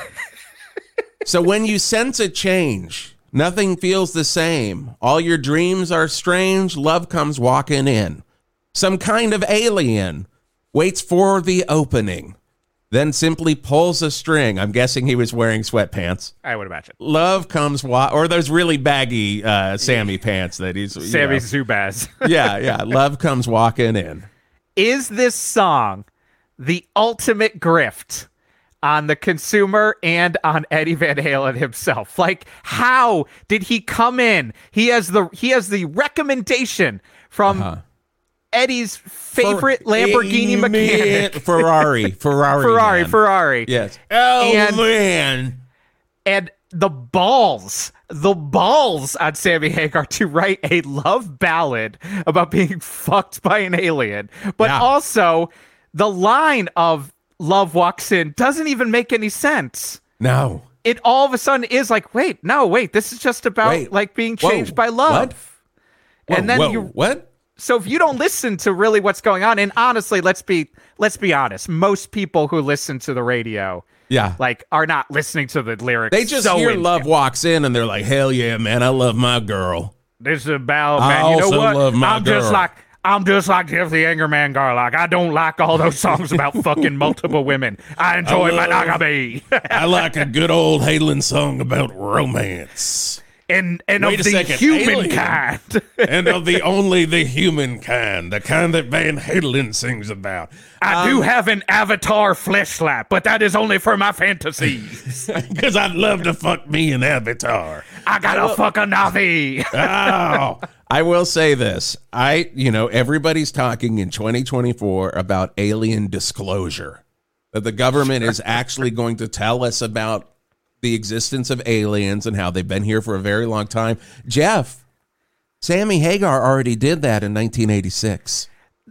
so when you sense a change, nothing feels the same. All your dreams are strange. Love comes walking in. Some kind of alien waits for the opening, then simply pulls a string. I'm guessing he was wearing sweatpants. I would imagine. Love comes, wa- or those really baggy uh, Sammy pants that he's... you Sammy know. Zubaz. Yeah, yeah. Love comes walking in. Is this song the ultimate grift on the consumer and on Eddie Van Halen himself? Like, how did he come in? He has the he has the recommendation from Uh-huh. Eddie's favorite For- Lamborghini mechanic. Ferrari. Ferrari. Ferrari, man. Ferrari. Yes. Oh, And- man. And the balls, the balls on Sammy Hagar to write a love ballad about being fucked by an alien. But Yeah. also, the line of Love Walks In doesn't even make any sense. No. It all of a sudden is like, wait, no, wait, this is just about Wait. like being Whoa. changed by love. What? Whoa, And then whoa, you What? So if you don't listen to really what's going on, and honestly, let's be let's be honest, most people who listen to the radio, Yeah. like, are not listening to the lyrics. They just so hear in- Love Walks In and they're like, hell yeah, man, I love my girl. This is about I man. You know also what? love my I'm just girl. like I'm just like Jeff the Angerman Garlock. I don't like all those songs about fucking multiple women. I enjoy I love- monogamy. I like a good old Halen song about romance. and and Wait of a the second, alien. humankind. And of the only the humankind, the kind that Van Halen sings about. I do have an avatar flesh slap, but that is only for my fantasies. Because I'd love to fuck me an avatar. I gotta fuck a Navi. Oh, I will say this. I, you know, everybody's talking in twenty twenty-four about alien disclosure. That the government is actually going to tell us about the existence of aliens and how they've been here for a very long time. Jeff, Sammy Hagar already did that in nineteen eighty-six.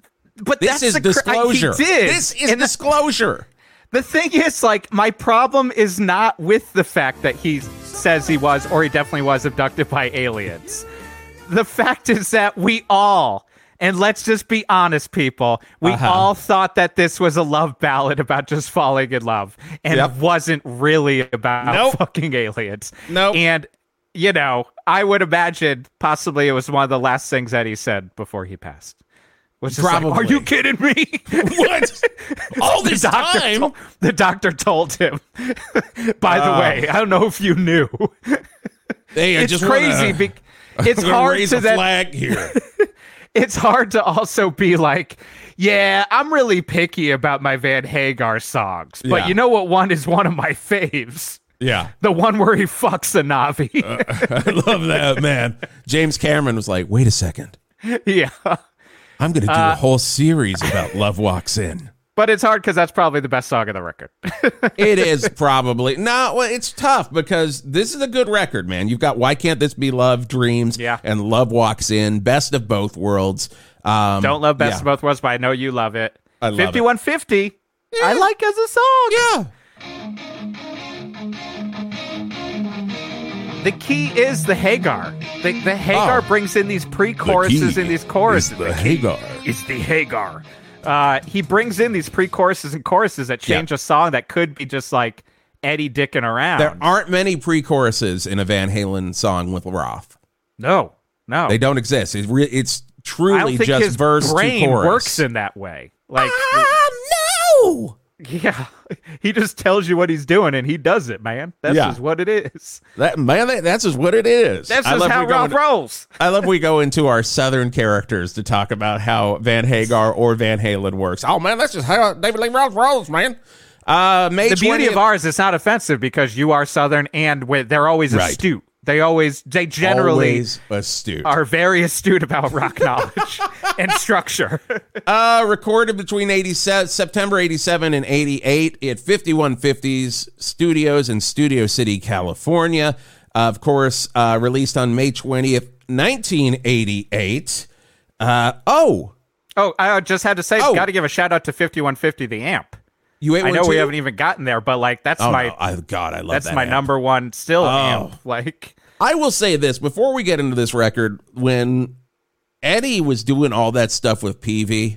But This that's is the cr- disclosure. He did. This is And the- disclosure. The thing is, like, my problem is not with the fact that he says he was, or he definitely was, abducted by aliens. The fact is that we all, and let's just be honest, people, we Uh-huh. all thought that this was a love ballad about just falling in love, and Yep. wasn't really about Nope. fucking aliens. Nope. And, you know, I would imagine possibly it was one of the last things that he said before he passed. Was just like, Probably. are you kidding me? What? All this the doctor time? told- the doctor told him. By the Uh, way, I don't know if you knew. Hey, I It's just crazy. Wanna, Be- it's I'm gonna hard raise to a then. flag here. It's hard to also be like, yeah, I'm really picky about my Van Hagar songs, but Yeah. you know what one is one of my faves? Yeah. The one where he fucks a Navi. I love that, man. James Cameron was like, wait a second. Yeah. I'm going to do Uh, a whole series about Love Walks In. But it's hard because that's probably the best song of the record. It is probably. No, well, it's tough because this is a good record, man. You've got Why Can't This Be Love, Dreams, Yeah. and Love Walks In, best of both worlds. Um, Don't love Best yeah. of Both Worlds, but I know you love it. I love it. fifty-one fifty. I like as a song. Yeah. The key is the Hagar. The, the Hagar Oh. brings in these pre-choruses and these choruses. The Hagar. It's the Hagar. Uh, he brings in these pre-choruses and choruses that change Yeah. a song that could be just like Eddie dicking around. There aren't many pre-choruses in a Van Halen song with Roth. no, no. They don't exist. It's, re- it's I don't truly think just his verse brain to chorus. works in that way. Like, Ah, no! yeah, he just tells you what he's doing and he does it, man. That's Yeah. just what it is. That man, that, that's just what it is. That's I just love how we go Roth into- rolls. I love we go into our Southern characters to talk about how Van Hagar or Van Halen works. Oh man, that's just how David Lee Roth rolls, man. Uh, May The beauty twentieth, of ours, it's not offensive because you are Southern and with, they're always Right. astute. They always, they generally always astute. are very astute about rock knowledge and structure. Uh, recorded between eighty-seven, September eighty-seven and eighty-eight at fifty-one fifties Studios in Studio City, California. Uh, of course, uh, released on May twentieth, nineteen eighty-eight. Uh, oh, Oh, I just had to say, Oh. got to give a shout out to fifty-one fifty, the amp. you ate I one know we too? haven't even gotten there, but like that's Oh, my no. I, God, I love that's that my amp. number one still Oh. amp. Like, I will say this before we get into this record. When Eddie was doing all that stuff with P V,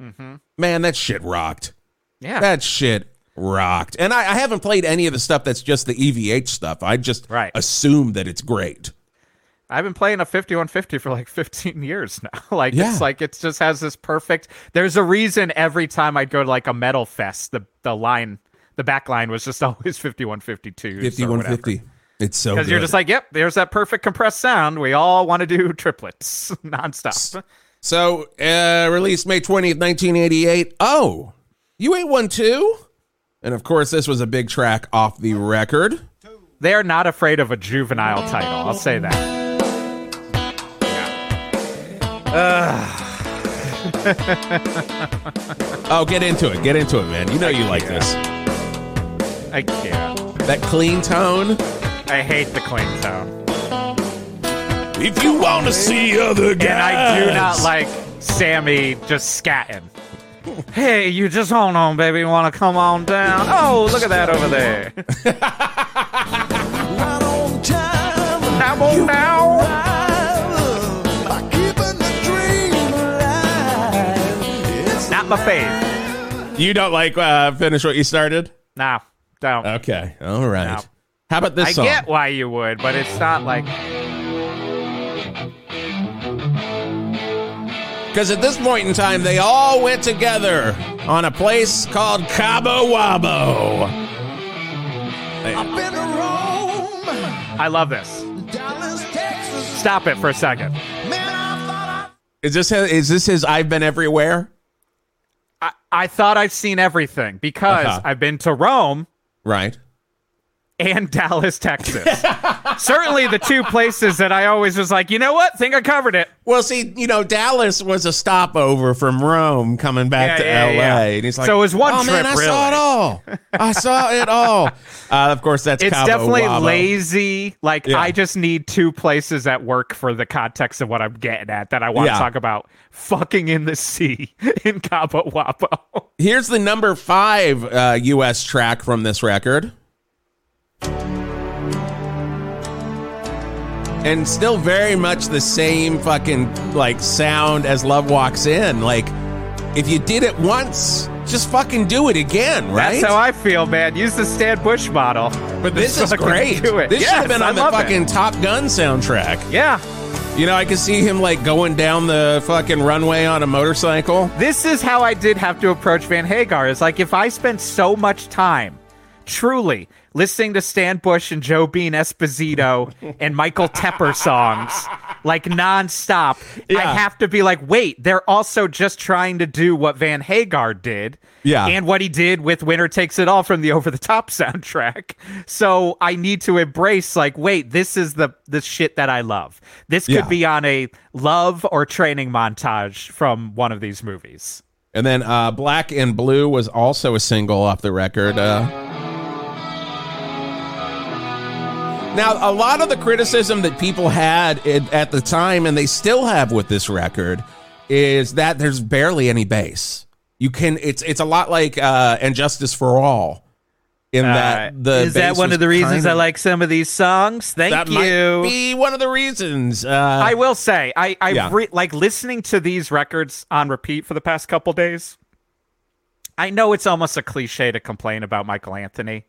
man, that shit rocked. yeah, That shit rocked. And I, I haven't played any of the stuff that's just the E V H stuff. I just Right. assume that it's great. I've been playing a fifty-one fifty for like fifteen years now. Like Yeah. it's like it just has this perfect. There's a reason every time I'd go to like a metal fest, the the line, the back line was just always fifty-one fifty-two. fifty-one fifty. It's so Because good. you're just like, yep, there's that perfect compressed sound. We all want to do triplets nonstop. So, uh, released May twentieth, nineteen eighty-eight. Oh, you ate one too? And of course, this was a big track off the record. They are not afraid of a juvenile title. I'll say that. Oh, get into it. Get into it, man. You know you like this. I can't. That clean tone. I hate the clean tone. If you want to see other guys. And I do not like Sammy just scatting. Hey, you just hold on, baby. You want to come on down? Oh, look at that over there. Right on time. Now, on now. By keeping the dream alive. It's Not my fave. You don't like uh, finish what you started? No, don't. Okay. All right. No. How about this I song? get why you would, but it's not like. Because at this point in time, they all went together on a place called Cabo Wabo. I've been to Rome, I love this. Dallas, Texas. Stop it for a second. Man, I thought Is this his, is this his I've Been Everywhere? I, I thought I've seen everything because Uh-huh. I've been to Rome Right. and Dallas, Texas. Certainly the two places that I always was like, you know what? Think I covered it. Well, see, you know, Dallas was a stopover from Rome coming back Yeah, to yeah, L A. yeah. And he's like, So it was one oh, man, trip, I saw it all. I saw it all. Uh, of course, that's It's Cabo definitely Wabo. lazy. Like, Yeah. I just need two places at work for the context of what I'm getting at that I want Yeah. to talk about. Fucking in the sea in Cabo Wabo. Here's the number five uh, U S track from this record. And still very much the same fucking, like, sound as Love Walks In. Like, if you did it once, just fucking do it again, right? That's how I feel, man. Use the Stan Bush model. But this Just is fucking great. do it. This should Yes, have been I on the love it. fucking Top Gun soundtrack. Yeah. You know, I can see him like going down the fucking runway on a motorcycle. This is how I did have to approach Van Hagar. Is like if I spent so much time, truly, listening to Stan Bush and Joe Bean Esposito and Michael Tepper songs, like nonstop, Yeah. I have to be like, wait, they're also just trying to do what Van Hagar did. Yeah. And what he did with Winner Takes It All from the Over the Top soundtrack. So I need to embrace, like, wait, this is the, the shit that I love. This could Yeah. be on a love or training montage from one of these movies. And then uh, Black and Blue was also a single off the record. Uh, now, a lot of the criticism that people had at, at the time, and they still have with this record, is that there's barely any bass. You can, it's it's a lot like uh, And Justice for All. In that Uh, the is that bass one was of the reasons kind I like some of these songs? Thank that you. might be one of the reasons. Uh, I will say, I I Yeah. re- like listening to these records on repeat for the past couple days. I know it's almost a cliche to complain about Michael Anthony,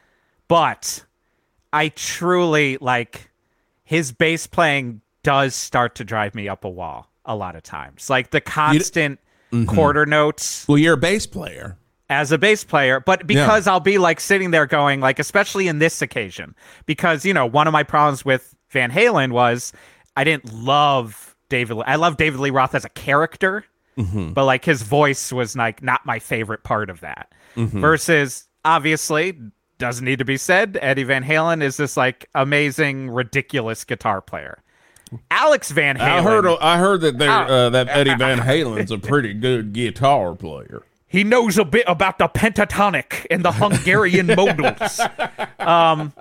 but I truly like his bass playing does start to drive me up a wall a lot of times. Like the constant quarter notes well, you're a bass player. as a bass player, but because I'll be like sitting there going like, especially in this occasion, because, you know, one of my problems with Van Halen was I didn't love David. I love David Lee Roth as a character, but like his voice was like not my favorite part of that. Versus, obviously, doesn't need to be said, Eddie Van Halen is this like amazing, ridiculous guitar player. Alex Van Halen. I heard I heard that there Ah. uh, that Eddie Van Halen's a pretty good guitar player. He knows a bit about the pentatonic and the Hungarian modals. Um,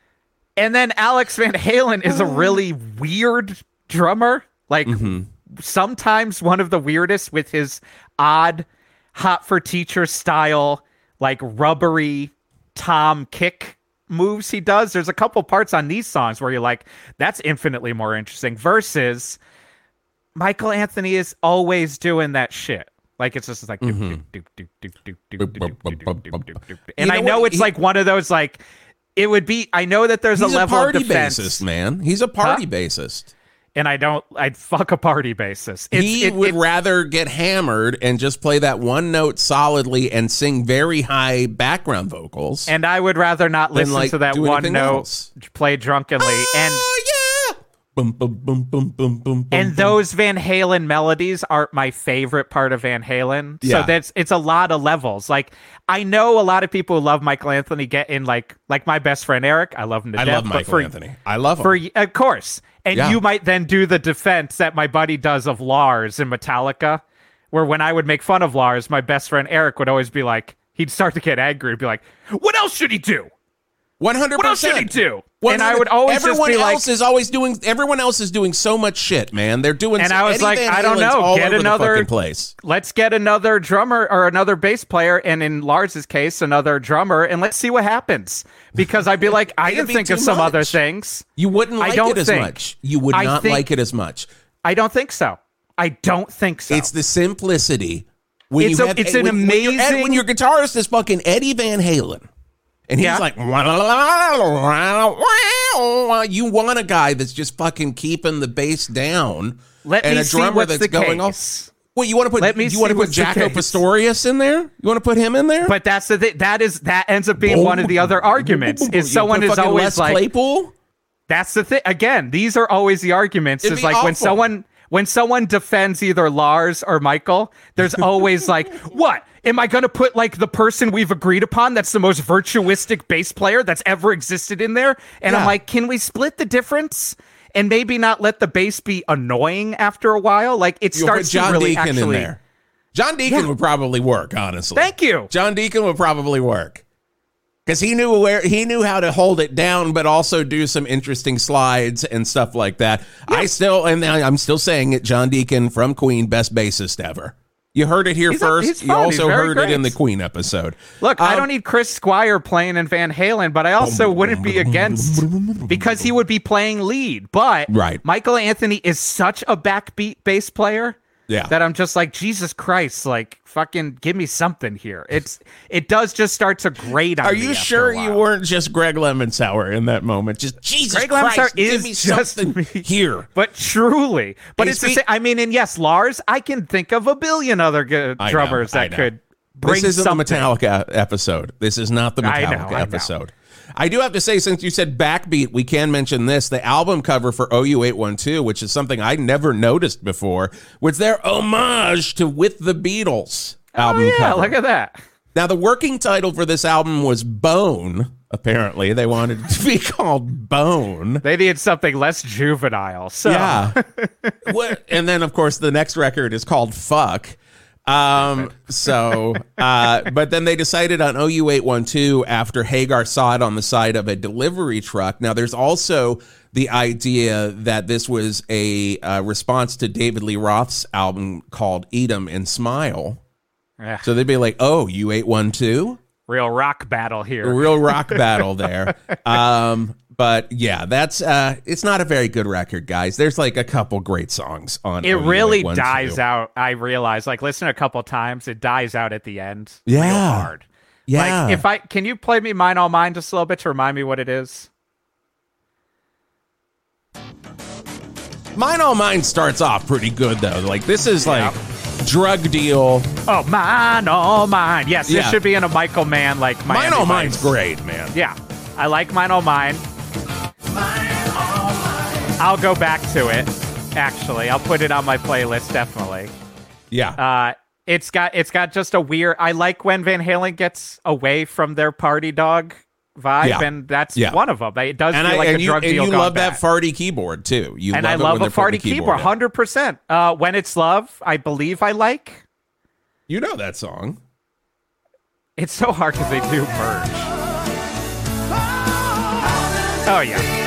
and then Alex Van Halen is a really weird drummer. Like sometimes one of the weirdest with his odd Hot for Teacher style, like rubbery tom kick moves he does. There's a couple parts on these songs where you're like, that's infinitely more interesting. Versus Michael Anthony is always doing that shit. Like it's just like, doop, doop, doop, doop, doop, doop, doop, doop, doop, doop, doop, doop, doop, doop. And You I know know what? it's He- like one of those like it would be. I know that there's He's a a level party of defense, bassist, man. He's a party Huh? bassist. and I don't. I'd fuck a party bassist. It's, He it, would it, rather get hammered and just play that one note solidly and sing very high background vocals. and I would rather not listen like, to that do one anything note else. played drunkenly. and oh yeah, boom, boom, boom, boom, boom, boom, And boom. those Van Halen melodies aren't my favorite part of Van Halen. Yeah. So that's it's a lot of levels. Like I know a lot of people who love Michael Anthony get in like like my best friend Eric. I love him to I death. love but Michael for, Anthony. I love him. For of course. And Yeah. you might then do the defense that my buddy does of Lars in Metallica, where when I would make fun of Lars, my best friend Eric would always be like, he'd start to get angry and be like, what else should he do? One hundred What else percent. should he do? And I would always Everyone just be else like, is always doing. Everyone else is doing so much shit, man. They're doing. And so, I was Eddie like, Van I don't Halen's know, all get over the another- fucking place. let's get another drummer or another bass player, and in Lars's case, another drummer, and let's see what happens. Because I'd be like, I It'd can be think of too some much. other things. You wouldn't I like don't it as think. much. You would I not think- like it as much. I don't think so. I don't think so. It's the simplicity. When It's you a- have, it's an when, when your- amazing- when your guitarist is fucking Eddie Van Halen, and he's Yeah. like, you want a guy that's just fucking keeping the bass down, Let and me a see drummer what's that's the going case. off. Well, you want to put Let me you see want to put what's the Jaco case. Pastorius in there? You want to put him in there? But that's the thing. That is that ends up being one of the other arguments. You Is someone put is fucking always Les like, Claypool? that's the thing. Again, these are always the arguments. It'd Is be like when awful. someone when someone defends either Lars or Michael, there's always like, what? Am I going to put like the person we've agreed upon that's the most virtuistic bass player that's ever existed in there? And Yeah. I'm like, can we split the difference and maybe not let the bass be annoying after a while? Like it You'll put starts John to really Deacon actually. in there. John Deacon Yeah. would probably work, honestly. Thank you. John Deacon would probably work. Because he knew where he knew how to hold it down, but also do some interesting slides and stuff like that. I still, and I- I'm still saying it. John Deacon from Queen, best bassist ever. You heard it here He's a- first. he's you fun. He's also very heard it in great. the Queen episode. Look, I Um, don't need Chris Squire playing in Van Halen, but I also wouldn't be against because he would be playing lead. But Right. Michael Anthony is such a backbeat bass player Yeah. that I'm just like, Jesus Christ, like fucking give me something here. It's it does just start to grate on Are me you after sure a you while. weren't just Greg Lemonsour in that moment? Just Jesus Greg Christ, Lemonsour give is me just something me. here. But truly, but Hey, it's the speak- same. I mean, and yes, Lars, I can think of a billion other good I know, drummers I that know. could bring This isn't something. the Metallica episode. This is not the I know, Metallica I know. episode. I do have to say, since you said backbeat, we can mention this. The album cover for O U eight one two, which is something I never noticed before, was their homage to With the Beatles album Oh yeah, cover. look at that. Now, the working title for this album was Bone. Apparently, they wanted it to be called Bone. They need something less juvenile. So Yeah. What? And then, of course, the next record is called Fuck. Um, so, uh, but then they decided on O U eight one two after Hagar saw it on the side of a delivery truck. Now, there's also the idea that this was a uh, response to David Lee Roth's album called Eat 'Em and Smile. Yeah. So they'd be like, oh, U eight one two? real rock battle A here. real rock battle there. Um, but yeah, that's uh, it's not a very good record, guys. There's like a couple great songs on It O U really eight one two. dies out. I realize, like, listen a couple times, it dies out at the end. Yeah. real hard. Yeah. Like, if I can you play me Mine All Mine just a little bit to remind me what it is? Mine All Mine starts off pretty good though. Like this is like drug deal. Oh, Mine All Mine. Yes, Yeah. this should be in a Michael Mann like Miami Mine All Vice. Mine's great, man. Yeah, I like Mine All Mine. I'll go back to it. Actually, I'll put it on my playlist definitely. Yeah. Uh, it's got it's got just a weird. I like when Van Halen gets away from their party dog vibe, Yeah. and that's Yeah. one of them. It does and feel I like and a you, drug and deal you gone love bad. that farty keyboard too. You and love I it love when a they're putting farty the keyboard, in. hundred percent. Uh, when it's love, I believe I like. You know that song. It's so hard because they do merge. Oh yeah.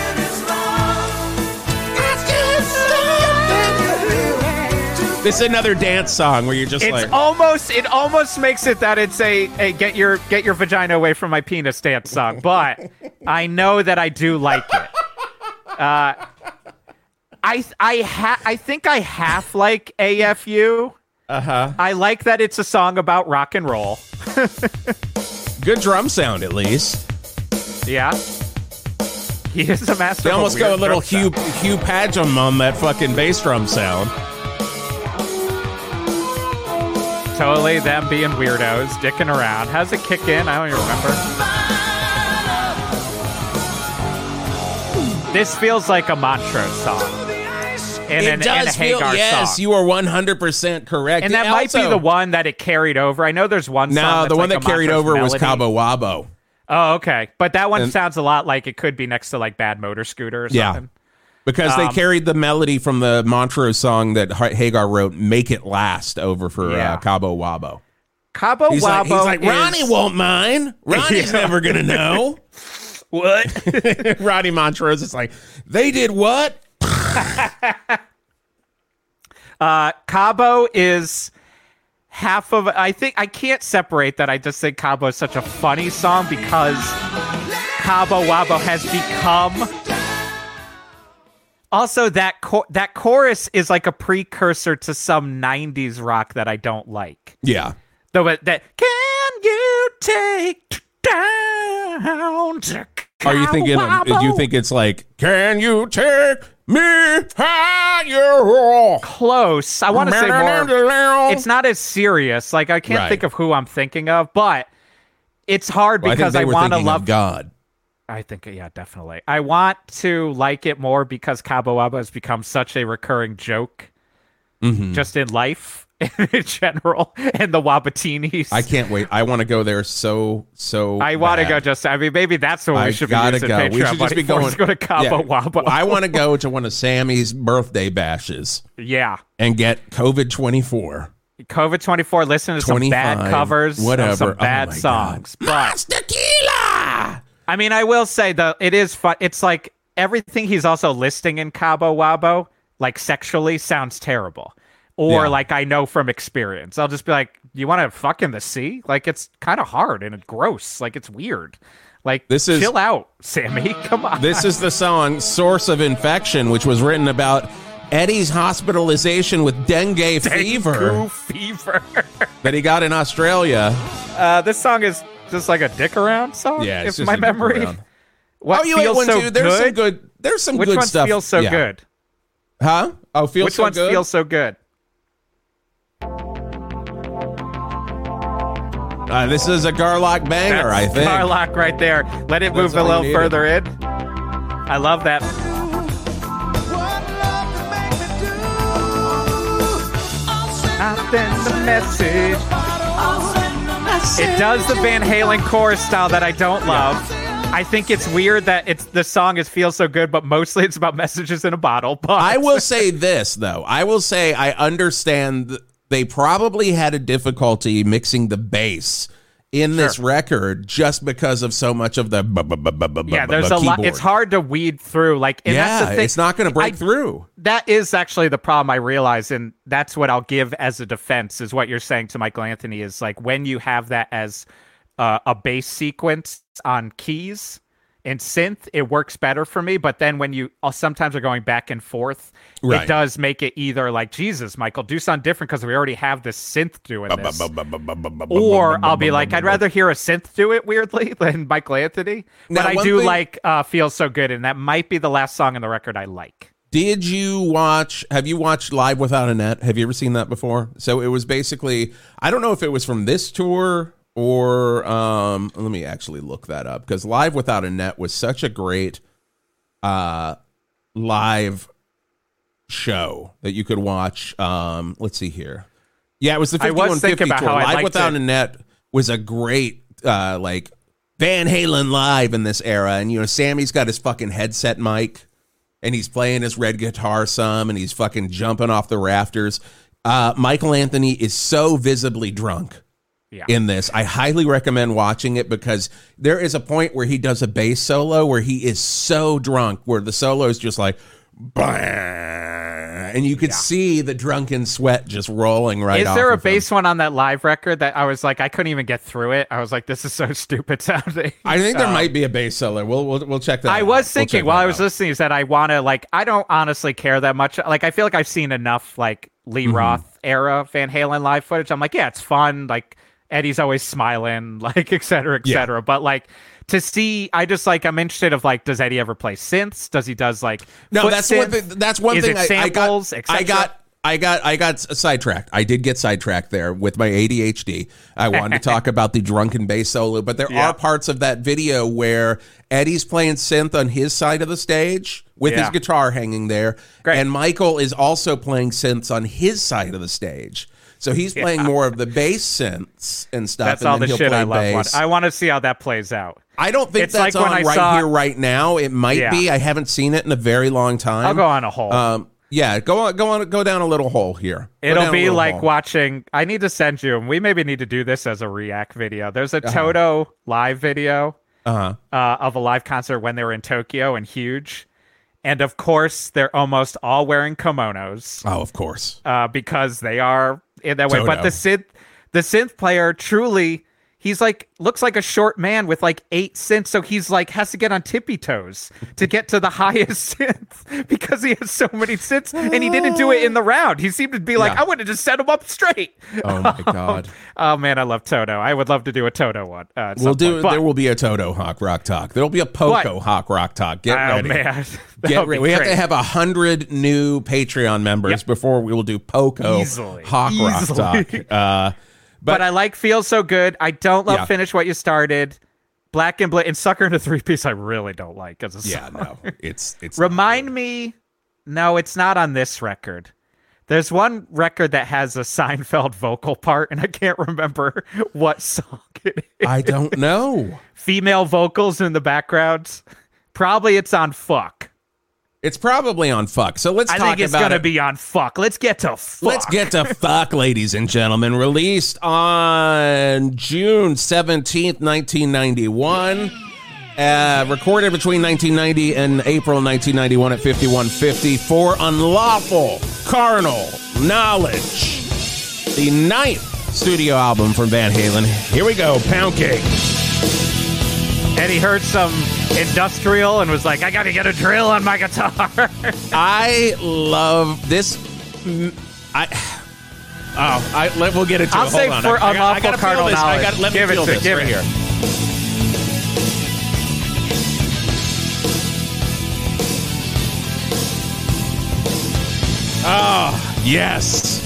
This is another dance song where you're just It's like, almost it almost makes it that it's a, a get your get your vagina away from my penis dance song, but I know that I do like it. Uh, I I ha- I think I half like A F U. uh huh. I like that it's a song about rock and roll. Good drum sound at least. Yeah. He is a master. They of almost go a weird little drum Hugh sound. Hugh Padgham on that fucking bass drum sound. Totally them being weirdos, dicking around. How's it kick in? I don't even remember. This feels like a Montrose song. And It an, does and a feel Hagar yes, song. you are one hundred percent correct. And that It might be also- the one that it carried over. I know there's one song No, that's the one like that a carried Montrose over was melody. Cabo Wabo. Oh, okay. But that one And- sounds a lot like it could be next to like Bad Motor Scooter or Yeah. something. Because they Um, carried the melody from the Montrose song that Ha- Hagar wrote, "Make It Last," over for Yeah. uh, Cabo Wabo. Cabo He's Wabo like, he's like is- Ronnie won't mind. Ronnie's Yeah. never gonna know. What? Ronnie Montrose is like, they did what? Uh, Cabo is half of. I think I can't separate that. I just think Cabo is such a funny song because Cabo Wabo has become. Also, that cho- that chorus is like a precursor to some nineties rock that I don't like. Yeah. Though that, that can you take down? to Are you thinking? Cabo Do you Wabo? think it's like, can you take me higher? Close? I want to say more. It's not as serious. Like I can't Right. think of who I'm thinking of, but it's hard Well, I think because they I, were want to thinking love. of God. I think yeah, definitely. I want to like it more because Cabo Wabo has become such a recurring joke, Mm-hmm. just in life in general, and the Wabatinis. I can't wait. I want to go there so so. I want to bad. go. Just I mean, maybe that's what we I should gotta be using go. Patreon We should just money be for, going. is go to Cabo yeah. Wabo. I want to go to one of Sammy's birthday bashes yeah. and get COVID twenty-four. COVID twenty-four, listen to some bad twenty-five, covers, whatever. of some Oh bad my songs. God. But Mas tequila. I mean, I will say though, it is fun. It's like everything he's also listing in Cabo Wabo, like sexually, sounds terrible. Or Yeah. like I know from experience. I'll just be like, you want to fuck in the sea? Like it's kind of hard and it's gross. Like it's weird. Like This is- chill out, Sammy. Come on. This is the song "Source of Infection," which was written about Eddie's hospitalization with dengue fever Dengue fever. that he got in Australia. Uh, this song is just like a dick around song. Yeah, it's if just my a dick memory. around. What Oh, you ain't feels one so too. There's good? some good. There's some Which good one stuff. feels so Yeah. good? Huh? Oh, feels Which so one good. feels so good? Uh, this is a Garlock banger, That's I think. Garlock right there. Let it move That's a all little you needed. further in. I love that. What love can make me do? I'll send I'll the send the message. I'll send the message. It does the Van Halen chorus style that I don't love. I think it's weird that it's the song is feels so good, but mostly it's about messages in a bottle. But I will say this, though. I will say I understand th- they probably had a difficulty mixing the bass in this Sure. record just because of so much of the bu- bu- bu- bu- bu- yeah, bu- there's bu- a lot. keyboard. It's hard to weed through. Like, and that's Yeah, the thing. it's not going to break I- through. That is actually the problem I realize, and that's what I'll give as a defense. Is what you're saying to Michael Anthony is like when you have that as uh, a bass sequence on keys and synth, it works better for me. But then when you uh, sometimes are going back and forth, Right. it does make it either like Jesus, Michael, do something different because we already have this synth doing this. Or I'll be like, I'd rather hear a synth do it weirdly than Michael Anthony. Now, but I one do thing- like uh, Feels So Good, and that might be the last song on the record I like. Did you watch, have you watched Live Without a Net? Have you ever seen that before? So it was basically, I don't know if it was from this tour or, um, let me actually look that up because Live Without a Net was such a great uh, live show that you could watch. Um, let's see here. Yeah, it was the I was fifty-one fifty thinking about tour. how I'd Live like Without to- a Net was a great, uh, like, Van Halen live in this era. And, you know, Sammy's got his fucking headset mic. And he's playing his red guitar some, and he's fucking jumping off the rafters. Uh, Michael Anthony is so visibly drunk Yeah. in this. I highly recommend watching it because there is a point where he does a bass solo where he is so drunk, where the solo is just like, blah, and you could Yeah. see the drunken sweat just rolling right Is off there a of him. bass one on that live record that I was like, I couldn't even get through it? I was like, this is so stupid sounding. I think there Um, might be a bass solo. We'll we'll, we'll check that out. I was We'll thinking check while that I was out. listening is that I want to like, I don't honestly care that much. Like, I feel like I've seen enough like Lee Mm-hmm. Roth era Van Halen live footage. I'm like, yeah, it's fun. Like Eddie's always smiling, like et cetera, et Yeah. cetera. But like to see, I just like, I'm interested of like, does Eddie ever play synths? Does he does like, No, foot that's one synth? thing. That's one Is thing. it I, I samples, got. et cetera? I got. I got. I got sidetracked. I did get sidetracked there with my A D H D. I wanted to talk about the drunken bass solo, but there Yeah. are parts of that video where Eddie's playing synth on his side of the stage with his Yeah. guitar hanging there, Great. and Michael is also playing synths on his side of the stage. So he's playing more of the bass synths and stuff. That's and all then the he'll shit play I love. bass. I want to see how that plays out. I don't think It's that's like when on I right saw- here, right now. It might Yeah. be. I haven't seen it in a very long time. I'll go on a hole. Um, yeah, go on, go on, go down a little hole here. Go It'll down a be little like hole. watching. I need to send you, and we maybe need to do this as a react video. There's a Uh-huh. Toto live video Uh-huh. uh, of a live concert when they were in Tokyo and huge. And of course, they're almost all wearing kimonos Oh, of course. uh, because they are in that way. But Toto. the synth, the synth player truly, he's like, looks like a short man with like eight synths. So he's like, has to get on tippy toes to get to the highest synth because he has so many synths. And he didn't do it in the round. He seemed to be like, Yeah. I would have just set him up straight. Oh my god. Oh man, I love Toto. I would love to do a Toto one. Uh, at We'll some do. point. But- There will be a Toto Hawk Rock Talk. There will be a Poco But- Hawk Rock Talk. Get oh ready. man, Get That would ready. be We have great. to have a hundred new Patreon members Yep. before we will do Poco Easily. Hawk Easily. Rock Talk. Uh, But, but, I like Feel So Good. I don't love Yeah. Finish What You Started. Black and Blue and Sucker into Three Piece. I really don't like as a yeah, song. no, it's it's. Remind me. No, it's not on this record. There's one record that has a Seinfeld vocal part, and I can't remember what song it is. I don't know. Female vocals in the background. Probably it's on Fuck. It's probably on Fuck. So let's I talk think it's about gonna it. be on Fuck. Let's get to Fuck. Let's get to Fuck, ladies and gentlemen. Released on June seventeenth, nineteen ninety-one. Uh, recorded between nineteen ninety and April nineteen ninety-one at fifty-one fifty for Unlawful Carnal Knowledge. The ninth studio album from Van Halen. Here we go, Pound Cake. And he heard some industrial and was like, I gotta get a drill on my guitar. I love this. I. Oh, I, let, we'll get into I'll it. say Hold on. for I, I, unlawful I gotta feel carnal this. knowledge. I gotta, let give me feel it to, this give right it. here. Oh, yes.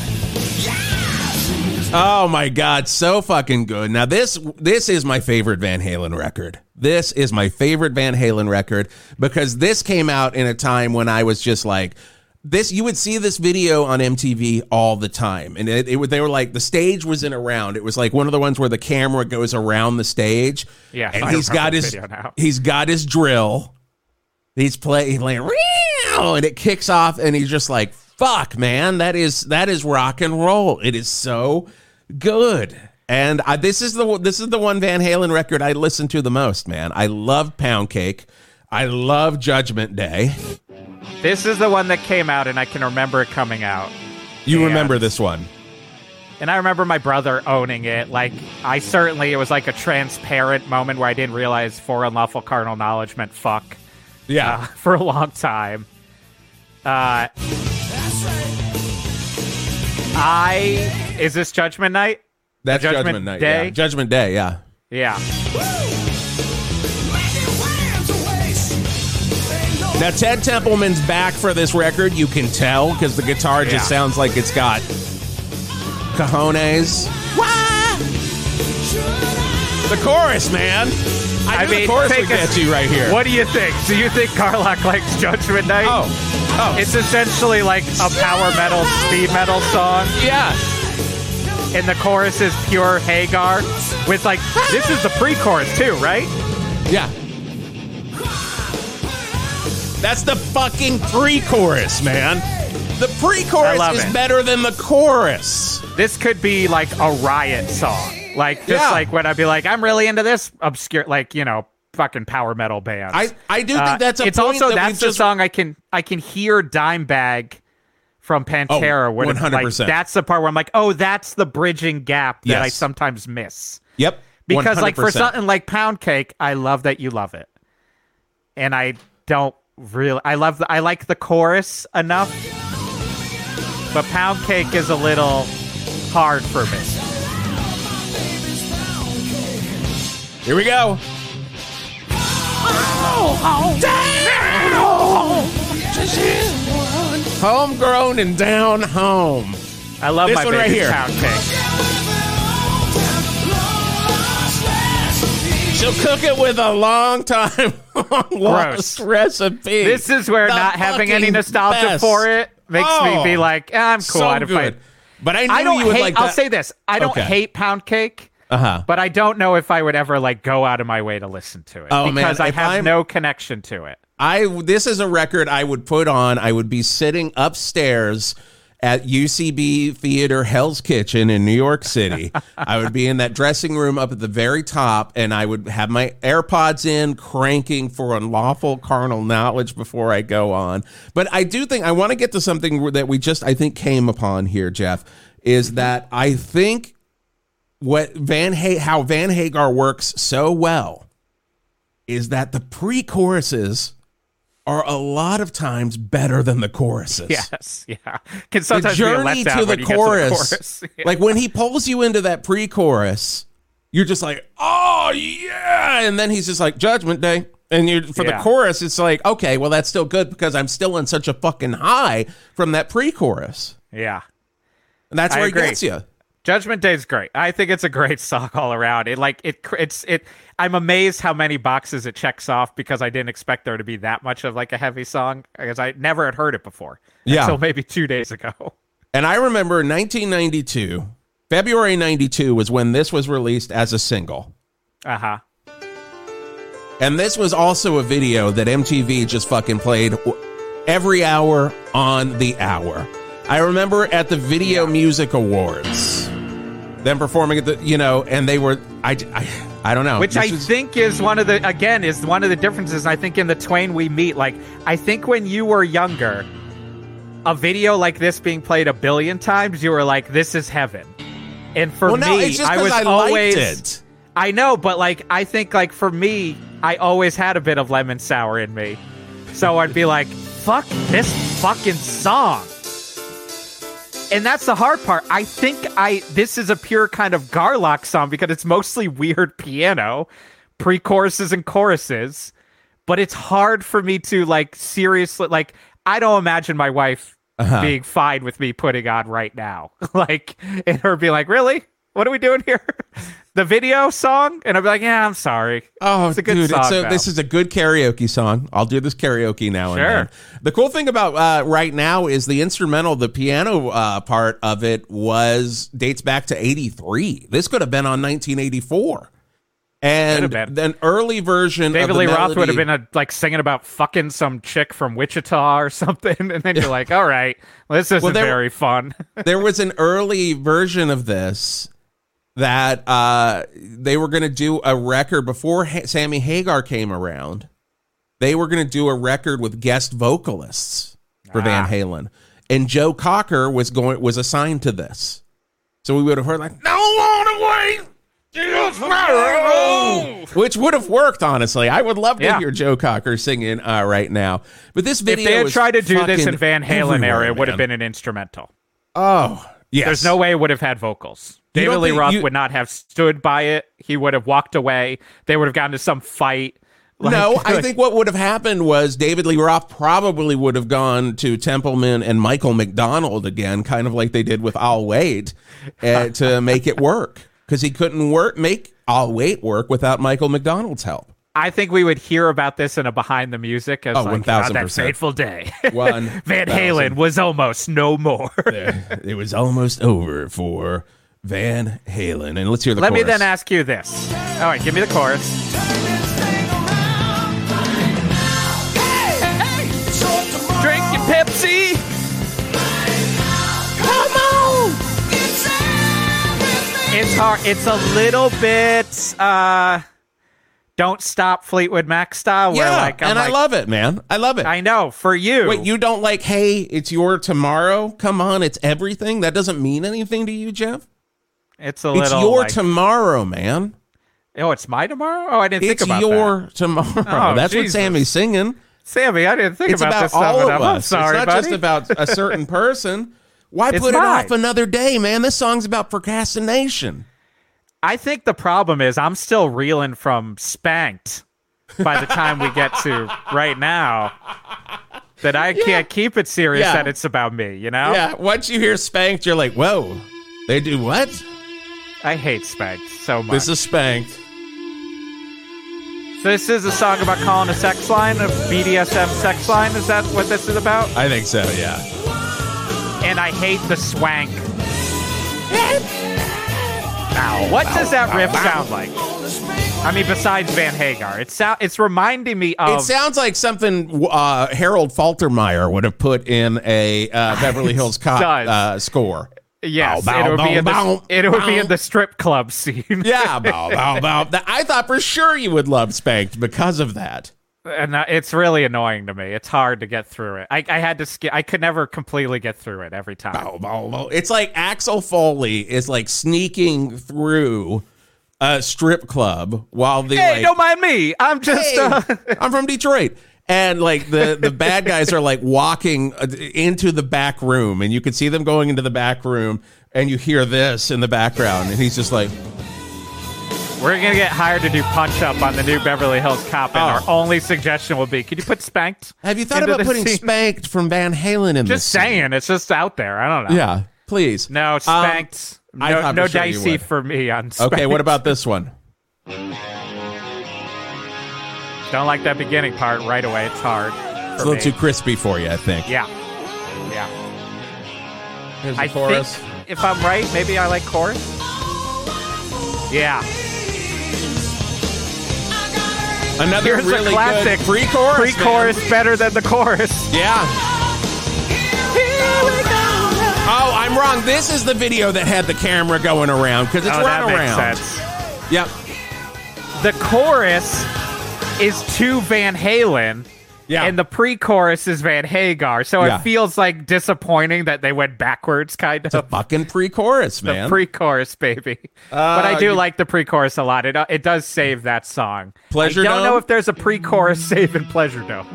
Oh my God, so fucking good. Now this this is my favorite Van Halen record. This is my favorite Van Halen record because this came out in a time when I was just like this. You would see this video on M T V all the time, and it, it would they were like the stage was in a round. It was like one of the ones where the camera goes around the stage. Yeah, and I he's got remember the his video now. he's got his drill. He's play he's playing and it kicks off, and he's just like, fuck, man, that is that is rock and roll. It is so good. And I, this is the this is the one Van Halen record I listen to the most, man. I love Pound Cake. I love Judgment Day. This is the one that came out, and I can remember it coming out. You And- remember this one? And I remember my brother owning it. Like, I certainly, it was like a transparent moment where I didn't realize for unlawful carnal knowledge meant fuck Yeah. uh, for a long time. Uh, I, is this Judgment Night? That's Judgment Judgment, Night. Day? Yeah. Judgment Day, yeah. Yeah. Now, Ted Templeman's back for this record. You can tell because the guitar just Yeah. sounds like it's got cojones. The chorus, man. I, I knew mean, the chorus take would a- get you right here. What do you think? Do you think Garlock likes Judgment Night? Oh. Oh. It's essentially like a power metal, speed metal song. yeah. And the chorus is pure Hagar with like, this is the pre-chorus too, right? Yeah. That's the fucking pre-chorus, man. The I pre-chorus love is it. better than the chorus. This could be like a Riot song. Like, just Yeah. like when I'd be like, I'm really into this obscure, like, you know, fucking power metal band. I, I do think that's a it's point also that that's we've the just... song I can I can hear Dimebag from Pantera. Oh, when it's one hundred percent. Like, that's the part where I'm like, oh, that's the bridging gap that I Yes. sometimes miss. Yep. Because like for one hundred percent. something like Pound Cake, I love that you love it, and I don't really. I love the I like the chorus enough, but Pound Cake is a little hard for me. Here we go. Homegrown and down home. I love This my one baby right here. Pound Cake. She'll cook it with a long time, long lost recipe. This is where The not having any fucking nostalgia best. for it makes Oh, me be like, eh, I'm cool. so I don't good. fight. But I knew I don't you would hate. like I'll that. say this: I don't Okay. hate Pound Cake, Uh-huh. but I don't know if I would ever like go out of my way to listen to it Oh, man, because I if have I'm- no connection to it. I this is a record I would put on. I would be sitting upstairs at U C B Theater Hell's Kitchen in New York City. I would be in that dressing room up at the very top, and I would have my AirPods in, cranking for unlawful carnal knowledge before I go on. But I do think I want to get to something that we just I think came upon here, Jeff, is that I think what Van ha- how Van Hagar works so well is that the pre-choruses are a lot of times better than the choruses. Yes, yeah. Can The sometimes be a journey letdown to when the you get chorus, to the chorus. Yeah. like when he pulls you into that pre-chorus, you're just like, oh yeah, and then he's just like Judgment Day, and you for Yeah. the chorus, it's like, okay, well that's still good because I'm still in such a fucking high from that pre-chorus, yeah. and that's I where agree. he gets you. Judgment Day is great. I think it's a great song all around. It like it it's it I'm amazed how many boxes it checks off because I didn't expect there to be that much of like a heavy song because I never had heard it before Yeah. until maybe two days ago. And I remember nineteen ninety-two, February ninety-two was when this was released as a single. Uh-huh. And this was also a video that M T V just fucking played w- every hour on the hour. I remember at the Video Music Awards, them performing at the, you know, and they were, I, I, I don't know. Which This I was- think is one of the, again, is one of the differences. I think in the twain we meet, like, I think when you were younger, a video like this being played a billion times, you were like, this is heaven. And for well, no, me, it's just I 'cause was I always, liked it. I know, but like I think like for me, I always had a bit of lemon sour in me. So I'd be like, fuck this fucking song. And that's the hard part. I think I this is a pure kind of Garlock song because it's mostly weird piano, pre-choruses and choruses, but it's hard for me to like seriously like I don't imagine my wife uh-huh. being fine with me putting on Right Now. Like and her being like, "Really? What are we doing here?" The video song? And I'd be like, "Yeah, I'm sorry." Oh, it's a good dude, song. It's a, though. this is a good karaoke song. I'll do this karaoke now Sure. and then. The cool thing about uh, Right Now is the instrumental, the piano uh, part of it was dates back to eighty-three. This could have been on nineteen eighty-four. And an early version David of the Lee melody, Roth would have been a, like singing about fucking some chick from Wichita or something. And then you're like, all right, well, this isn't well, there, very fun. There was an early version of this that uh, they were going to do a record before ha- Sammy Hagar came around. They were going to do a record with guest vocalists for ah. Van Halen, and Joe Cocker was going was assigned to this. So we would have heard like, "No one away," which would have worked. Honestly, I would love to yeah. hear Joe Cocker singing uh, Right Now. But this video, if they had was tried to do this in Van Halen era, it would man. have been an instrumental. Oh, yes. There's no way it would have had vocals. David Lee Roth you, would not have stood by it. He would have walked away. They would have gotten to some fight. Like, no, like, I think what would have happened was David Lee Roth probably would have gone to Templeman and Michael McDonald again, kind of like they did with I'll Wait, uh, to make it work. Because he couldn't work make I'll Wait work without Michael McDonald's help. I think we would hear about this in a behind the music as oh, like, one thousand percent. On that fateful day. One Van Halen was almost no more. It was almost over for Van Halen. And let's hear the Let chorus. me then ask you this. All right, give me the chorus. Drinking Pepsi. Come on. It's hard. It's a little bit uh Don't Stop Fleetwood Mac style. Where yeah, like, I'm and like, I love it, man. I love it. I know, for you. Wait, you don't like, hey, it's your tomorrow? Come on, it's everything? That doesn't mean anything to you, Jeff? It's a little It's your like, tomorrow, man. Oh, it's my tomorrow? Oh, I didn't it's think about your that. tomorrow. Oh, That's Jesus. what Sammy's singing. Sammy, I didn't think it's about, about this stuff all of enough. us. I'm sorry, it's not buddy. just about a certain person. Why It's put it mine. off another day, man? This song's about procrastination. I think the problem is I'm still reeling from Spanked by the time we get to Right Now. That I Yeah. can't keep it serious Yeah. that it's about me, you know? Yeah, once you hear Spanked, you're like, whoa, they do what? I hate Spanked so much. This is Spanked. So this is a song about calling a sex line, a B D S M sex line? Is that what this is about? I think so, yeah. And I hate the swank. Ow. What does that riff sound like? I mean, besides Van Hagar, it's so, it's reminding me of. It sounds like something uh, Harold Faltermeyer would have put in a uh, Beverly Hills Cop uh, score. Yes, bow, it would bow, be in the, bow, it would bow. be in the strip club scene. Yeah, bow, bow, bow. That- I thought for sure you would love Spanked because of that. And uh, it's really annoying to me. It's hard to get through it. I, I had to skip. I could never completely get through it every time. Bow, bow, bow. It's like Axel Foley is like sneaking through a strip club while the Hey, like, don't mind me. I'm just. Hey, Uh... I'm from Detroit. And like the, the bad guys are like walking into the back room, and you can see them going into the back room, and you hear this in the background, and he's just like, We're gonna get hired to do Punch Up on the new Beverly Hills Cop, and Oh. our only suggestion will be, could you put Spanked? have you thought into about the putting scene? Spanked from Van Halen in this Just scene? saying, it's just out there. I don't know. Yeah, please. No, Spanked. I no, thought no for sure you dicey would. for me on Spanked. Okay, what about this one? Don't like that beginning part right away. It's hard. It's a little too crispy for you, I think. Yeah. Yeah. Here's the I chorus. think, if I'm right, maybe I like chorus. Yeah. Another Here's really a classic good pre-chorus. man. Pre-chorus better than the chorus. Yeah. Oh, I'm wrong. This is the video that had the camera going around because it's Oh, that running makes around. sense. Yep. The chorus is to Van Halen, Yeah. And the pre-chorus is Van Hagar, so Yeah. it feels like disappointing that they went backwards, kind of. The fucking pre-chorus, The man. pre-chorus, baby. Uh, but I do you- like the pre-chorus a lot. It it does save that song. Pleasure I don't Dome? know if there's a pre-chorus save in Pleasure Dome.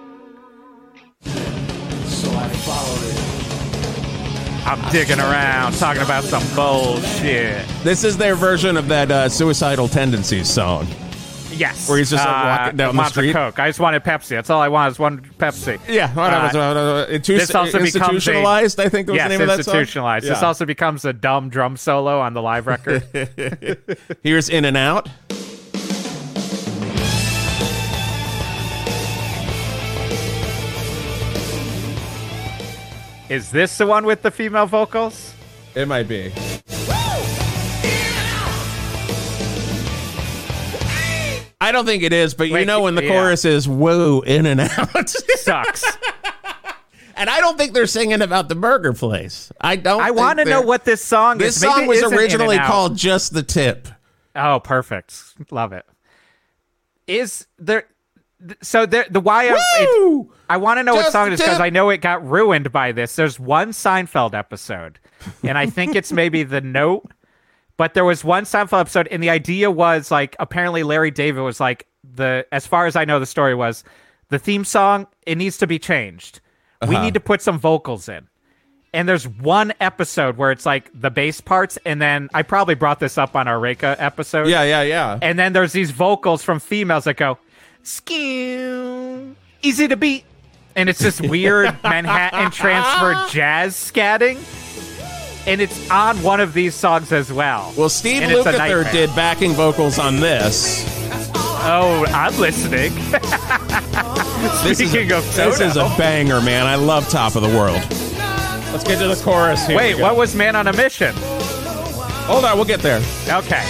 So I followed it. I'm digging around, talking about some bullshit. This is their version of that uh, Suicidal Tendencies song. Yes. Where he's just, like, walking down the wants a street. Coke. I just wanted Pepsi. That's all I wanted is one Pepsi. Yeah, whatever. Uh, Intu- this also becomes a- institutionalized, I think was yes, the name of that song. institutionalized. This Yeah. also becomes a dumb drum solo on the live record. Here's In and Out. Is this the one with the female vocals? It might be. I don't think it is, but you Wait, know when the yeah. chorus is "whoa, in and out," Sucks. and I don't think they're singing about the burger place. I don't. I think want to they're- know what this song this is. Maybe song it was isn't In originally and Out. called "Just the Tip." Oh, perfect. Love it. Is there? th- So there, the why I, it, Woo! I want to know what Just song the it is because tip. I know it got ruined by this. There's one Seinfeld episode, and I think it's maybe the note. But there was one Seinfeld episode, and the idea was like apparently Larry David was like the as far as I know the story was the theme song it needs to be changed. We Uh-huh. need to put some vocals in. And there's one episode where it's like the bass parts, and then I probably brought this up on our Reika episode. Yeah, yeah, yeah. And then there's these vocals from females that go, skew, easy to beat. And it's this weird Manhattan transfer jazz scatting. And it's on one of these songs as well. Well, Steve And it's a Lukather nightmare. did backing vocals on this. Oh, I'm listening. This is, Speaking a, of this is a Toto. banger, man. I love Top of the World. Let's get to the chorus here. Wait, what was Man on a Mission? Hold on, we'll get there. Okay.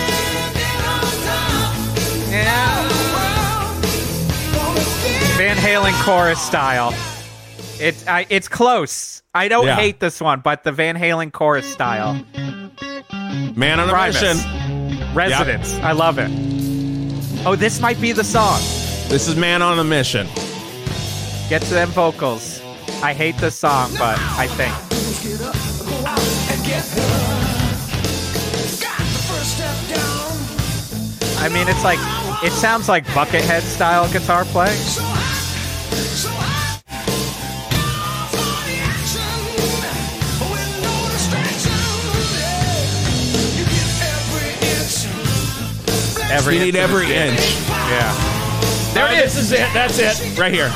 Van Halen chorus style. It's I, it's close. I don't Yeah. hate this one, but the Van Halen chorus style. Man on a Primus. mission. Residence. I love it. Oh, this might be the song. This is Man on a Mission. Get to them vocals. I hate this song, but I think. Get up, go out and get her. Got the first step down. I mean, it's like it sounds like Buckethead style guitar play. So high, so high. For the action, with no distraction. Yeah. You get every inch. Every You need inch of every the dick. inch. Yeah. There it is. This is it. That's it. Right here.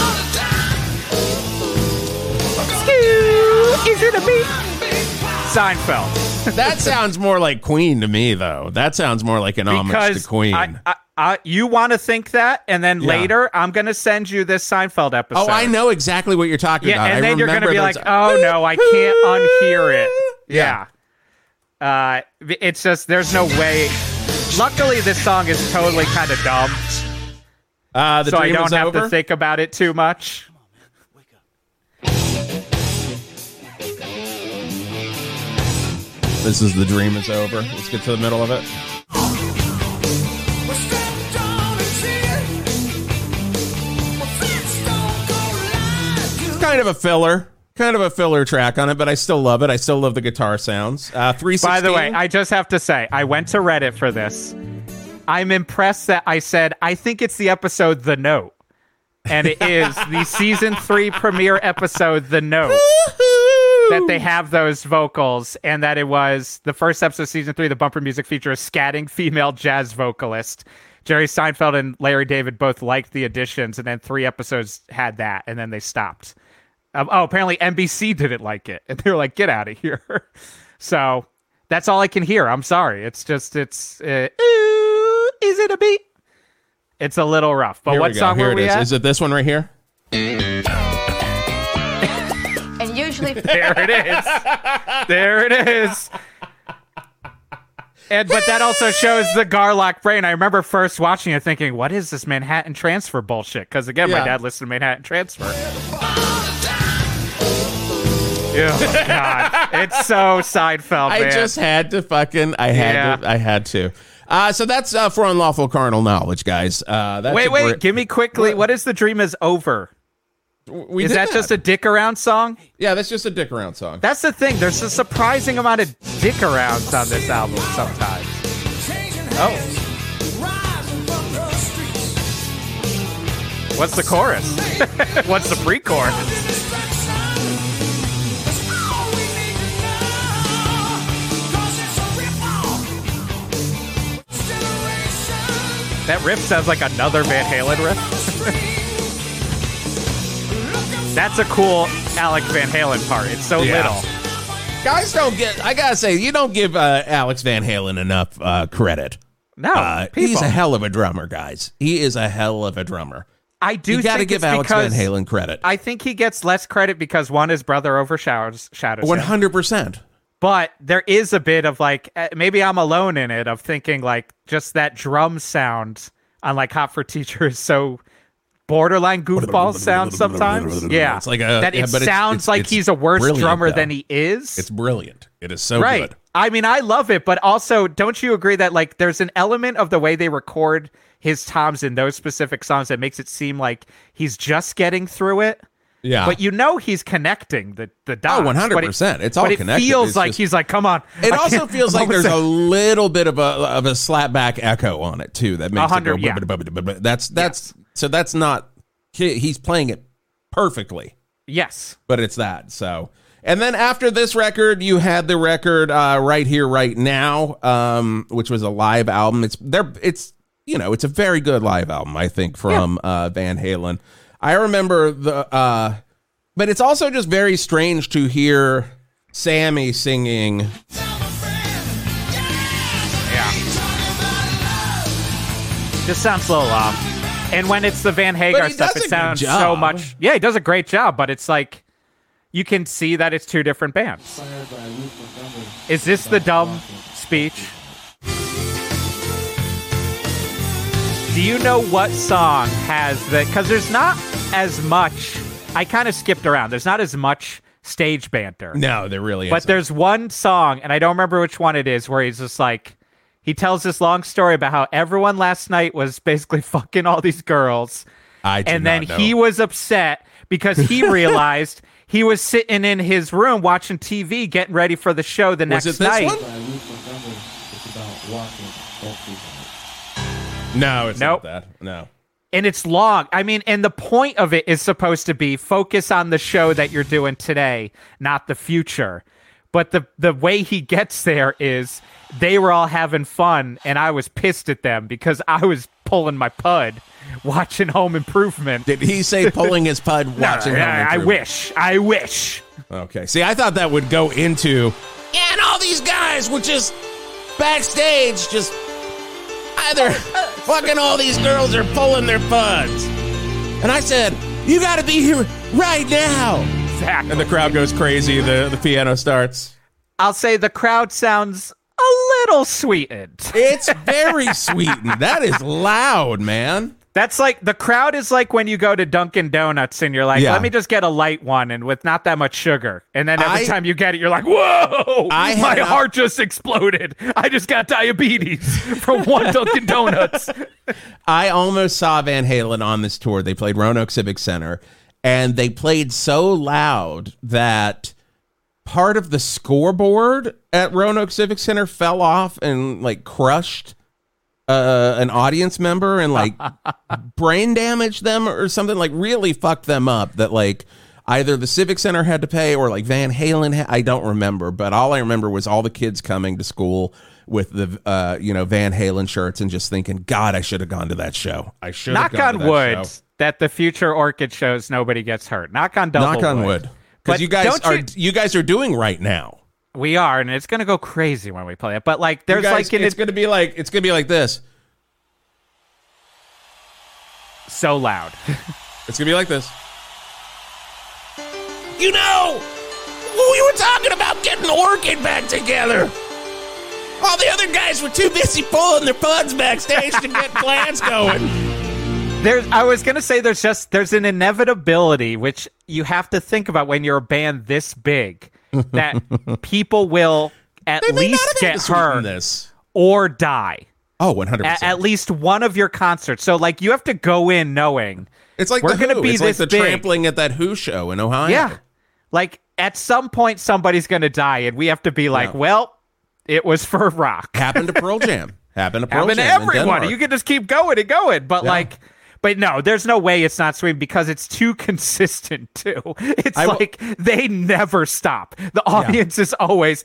Easy to beat. Seinfeld. That sounds more like Queen to me, though. That sounds more like an homage Because to Queen. I, I, I, you want to think that, and then Yeah. later I'm going to send you this Seinfeld episode. oh, I know exactly what you're talking Yeah, about. and I then you're going to remember be like, those- oh no, I can't unhear it. Yeah. Yeah. Uh, it's just, there's no way. Luckily, this song is totally kind of dumb, Uh, the so I dream don't is have over. to think about it too much. This is the dream is over. Let's get to the middle of it. Well, step down and see it. Well, facts don't go like you. Kind of a filler. Kind of a filler track on it, but I still love it. I still love the guitar sounds. Uh, three sixteen. By the way, I just have to say, I went to Reddit for this. I'm impressed that I said, I think it's the episode The Note. And it is the season three premiere episode, The Note, that they have those vocals, and that it was the first episode of season three, the bumper music feature a scatting female jazz vocalist. Jerry Seinfeld and Larry David both liked the additions, and then three episodes had that, and then they stopped. Um, oh, apparently N B C didn't like it, and they were like, get out of here. So that's all I can hear. I'm sorry. It's just, it's, uh, ooh, easy to beat. It's a little rough. But Here what we go. song Here were it we is. at? Is it this one right here? And usually, There it is. There it is. And but that also shows the Garlock brain. I remember first watching it thinking, what is this Manhattan Transfer bullshit? Because again, Yeah. my dad listened to Manhattan Transfer. Oh, God. It's so Seinfeld, I man. just had to fucking. I had Yeah. to. I had to. Uh, so that's uh, for unlawful carnal knowledge, guys. Uh, that's wait, a wait, great- give me quickly. What is The Dream Is Over? We is did that, just a dick around song? Yeah, that's just a dick around song. That's the thing. There's a surprising amount of dick arounds on this album sometimes. Oh. What's the chorus? What's the pre-chorus? That riff sounds like another Van Halen riff. That's a cool Alex Van Halen part. It's so Yeah. little. Guys don't get, I gotta say, you don't give uh, Alex Van Halen enough uh, credit. No, Uh, people. he's a hell of a drummer, guys. He is a hell of a drummer. I do You gotta think give it's Alex Van because Halen credit. I think he gets less credit because one, his brother overshadows shadows one him. hundred percent. But there is a bit of like, uh, maybe I'm alone in it, of thinking like just that drum sound on like Hot for Teacher is so borderline goofball sound sometimes. Yeah. It's like a- that yeah, it but it's- sounds it's- like it's he's a worse brilliant, drummer though. than he is. It's brilliant. It is so right. good. I mean, I love it, but also, don't you agree that like there's an element of the way they record his toms in those specific songs that makes it seem like he's just getting through it? Yeah. But you know he's connecting the the dots. Oh, one hundred percent. But it, It's all but it connected. feels It's like just- he's like, come on. It I also can't- feels I'm like there's a almost little bit of a of a slapback echo on it too. That makes it go. hundred, yeah. bu- bu- bu- bu- bu- That's that's so that's not. he- He's playing it perfectly, Yes. but it's that. So, and then after this record, you had the record uh, Right Here, Right Now, um, which was a live album. It's there. It's you know, it's a very good live album, I think, from uh, Van Halen. I remember the. Uh, But it's also just very strange to hear Sammy singing. Yeah. Just sounds a little off. And when it's the Van But Hagar he stuff, does a it good sounds so job. much. Yeah, he does a great job, but it's like you can see that it's two different bands. Is this the dumb speech? Do you know what song has the? Because there's not as much. I kind of skipped around. There's not as much stage banter. No, there really But isn't. there's one song, and I don't remember which one it is, where he's just like, he tells this long story about how everyone last night was basically fucking all these girls. I do And then not know. he was upset because he realized he was sitting in his room watching T V, getting ready for the show the Was next it this night. one? No, it's Nope. not that. No. And it's long. I mean, and the point of it is supposed to be focus on the show that you're doing today, not the future. But the the way he gets there is they were all having fun, and I was pissed at them because I was pulling my pud watching Home Improvement. Did he say pulling his pud watching No, Home I, I Improvement? wish. I wish. Okay. See, I thought that would go into. Yeah, and all these guys were just backstage, just either fucking all these girls or pulling their puds. And I said, you got to be here right now. Exactly. And the crowd goes crazy. The, the piano starts. I'll say the crowd sounds a little sweetened. It's very sweetened. That is loud, man. That's like the crowd is like when you go to Dunkin' Donuts and you're like, Yeah. let me just get a light one and with not that much sugar. And then every I- time you get it, you're like, whoa, I my had a- heart just exploded. I just got diabetes from one Dunkin' Donuts. I almost saw Van Halen on this tour. They played Roanoke Civic Center, and they played so loud that part of the scoreboard at Roanoke Civic Center fell off and like crushed uh, an audience member and like brain damaged them or something, like really fucked them up. That like either the Civic Center had to pay or like Van Halen. Ha- I don't remember, but all I remember was all the kids coming to school with the uh, you know Van Halen shirts and just thinking, God, I should have gone to that show. I should have Knock gone on to that wood show. that the future Orchid shows nobody gets hurt. Knock on double Knock on wood, because But you guys don't are you- you guys are doing right now. We are, and it's going to go crazy when we play it. But like, there's You guys, like an it's going to be like it's going to be like this. so loud. It's going to be like this. You know, we were talking about getting Orchid back together. All the other guys were too busy pulling their puds backstage to get plans going. There's, I was gonna say, there's just there's an inevitability which you have to think about when you're a band this big that people will at They may least not have had get to sweeten hurt this. or die. Oh, one hundred at, percent. at least one of your concerts. So like you have to go in knowing It's like we're the gonna Who. be It's this like the big. trampling at that Who show in Ohio. Yeah. Like at some point somebody's going to die and we have to be like, Yeah. well, it was for rock. Happened to Pearl Jam. Happened to Pearl Happened to Jam. in everyone. Denmark. You can just keep going and going. But Yeah. like, but no, there's no way it's not Sweden because it's too consistent too. It's I w- like they never stop. The audience is always,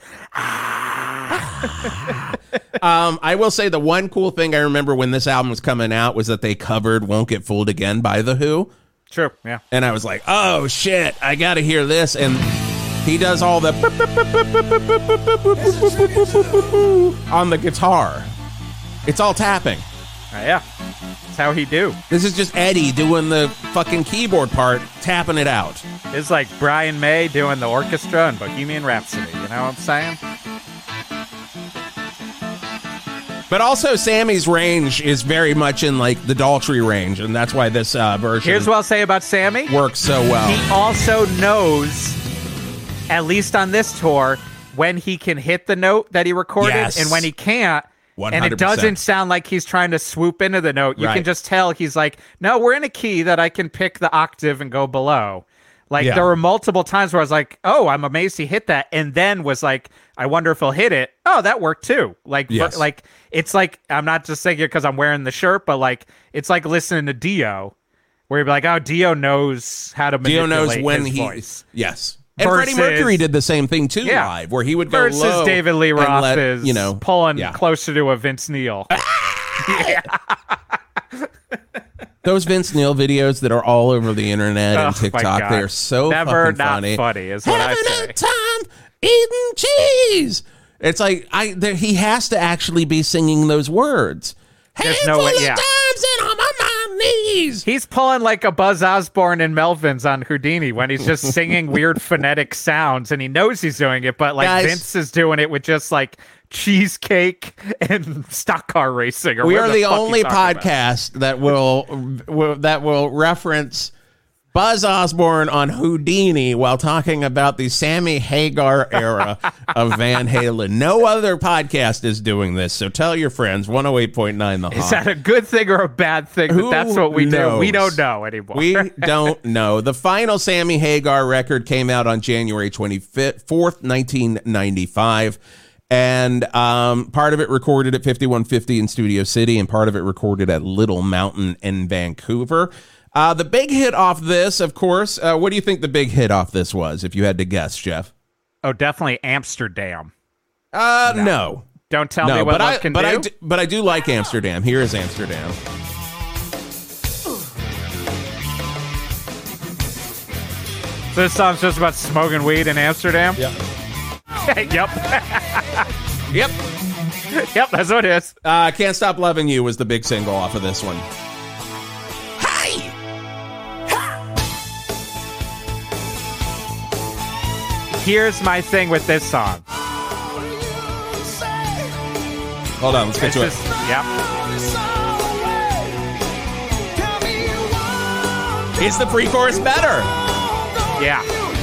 Um, I will say the one cool thing I remember when this album was coming out was that they covered "Won't Get Fooled Again" by The Who, true, yeah. and I was like, "Oh shit, I got to hear this!" And he does all the on the guitar. It's all tapping. Uh, yeah. That's how he do. This is just Eddie doing the fucking keyboard part, tapping it out. It's like Brian May doing the orchestra in Bohemian Rhapsody. You know what I'm saying? But also, Sammy's range is very much in like the Daltrey range, and that's why this uh, version Here's what I'll say about Sammy. works so well. He also knows, at least on this tour, when he can hit the note that he recorded Yes. and when he can't. one And hundred it percent. doesn't sound like he's trying to swoop into the note. You Right. can just tell he's like, no, we're in a key that I can pick the octave and go below. Like Yeah. there were multiple times where I was like, oh, I'm amazed he hit that. And then was like, I wonder if he'll hit it. Oh, that worked too. Like, ver- Yes. like it's like, I'm not just saying it because I'm wearing the shirt, but like, it's like listening to Dio, where you'd be like, oh, Dio knows how to Dio manipulate knows when his he voice. yes. And Versus- Freddie Mercury did the same thing too Yeah. live, where he would go Versus low David Lee and Roth let, is you know, pulling yeah. closer to a Vince Neil. Those Vince Neil videos that are all over the internet and Oh, my TikTok. God. They are so Never fucking not funny. funny is what I Having say. a time eating cheese. It's like I there, he has to actually be singing those words. There's Handful no way- of yeah. times and I'm on my knees. He's pulling like a Buzz Osborne and Melvins on Houdini when he's just singing weird phonetic sounds and he knows he's doing it, but like Guys. Vince is doing it with just like cheesecake and stock car racing. Or We whatever are the fuck he's only talking about. podcast that will, will that will reference Buzz Osborne on Houdini while talking about the Sammy Hagar era of Van Halen. No other podcast is doing this, so tell your friends. one oh eight point nine The Is Hawk. that a good thing or a bad thing? Who That that's what we do. We knows? don't know anymore. We don't know. The final Sammy Hagar record came out on January twenty-fourth, nineteen ninety-five. And um, part of it recorded at fifty-one fifty in Studio City, and part of it recorded at Little Mountain in Vancouver. Uh, the big hit off this, of course, uh, what do you think the big hit off this was, if you had to guess, Jeff? Oh, definitely Amsterdam. Uh, no. Don't tell me No, what but love I, can but do. I do, but I do like Amsterdam. Here is Amsterdam. So this song's just about smoking weed in Amsterdam? Yep. yep. Yep. Yep, that's what it is. Uh, Can't Stop Loving You was the big single off of this one. Hey! Here's my thing with this song. Hold on, let's get It's to it. just, yep. Is the pre-chorus better? Yeah.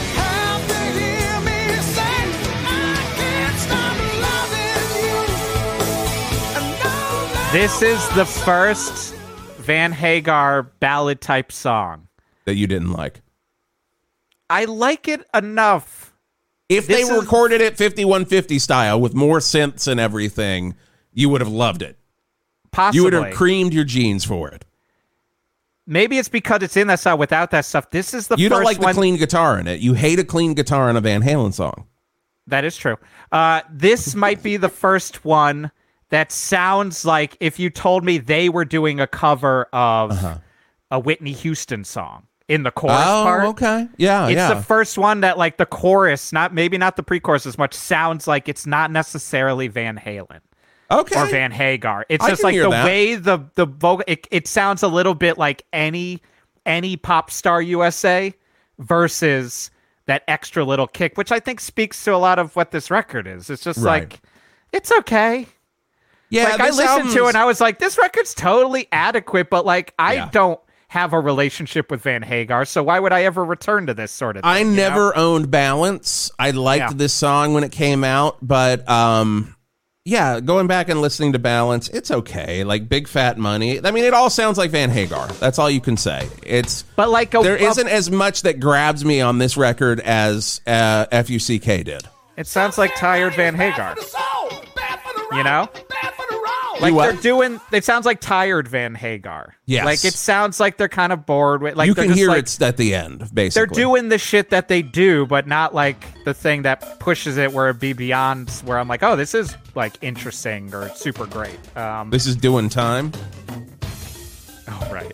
This is the first Van Hagar ballad type song. That you didn't like. I like it enough. If This they is- recorded it fifty-one fifty style with more synths and everything, you would have loved it. Possibly. You would have creamed your jeans for it. Maybe it's because it's in that song without that stuff. This is the You first don't like one. the clean guitar in it. You hate a clean guitar in a Van Halen song. That is true. Uh, this might be the first one that sounds like if you told me they were doing a cover of Uh-huh. a Whitney Houston song in the chorus Oh, part. okay. Yeah, It's yeah. the first one that like the chorus, not maybe not the pre-chorus as much, sounds like it's not necessarily Van Halen okay. or Van Hagar. It's I just can like hear the that. way the the vocal it, it sounds a little bit like any any pop star U S A versus that extra little kick, which I think speaks to a lot of what this record is. It's just Right. like it's okay. Yeah, like I this listened to it album's- and I was like, this record's totally adequate, but like I Yeah. don't have a relationship with Van Hagar, so why would I ever return to this sort of thing? I you know? never owned Balance. I liked Yeah. this song when it came out, but um, yeah, going back and listening to Balance, it's okay. Like Big Fat Money. I mean, it all sounds like Van Hagar. That's all you can say. It's But like a, there a- isn't as much that grabs me on this record as uh, F U C K did. It sounds like tired Van Hagar. You know? Like You what? they're doing. It sounds like tired Van Hagar. Yes. Like it sounds like they're kind of bored with. Like You they're can just hear like, it's at the end, basically. They're doing the shit that they do, but not like the thing that pushes it where it be beyond where I'm like, oh, this is like interesting or super great. Um, This is doing time. oh, right.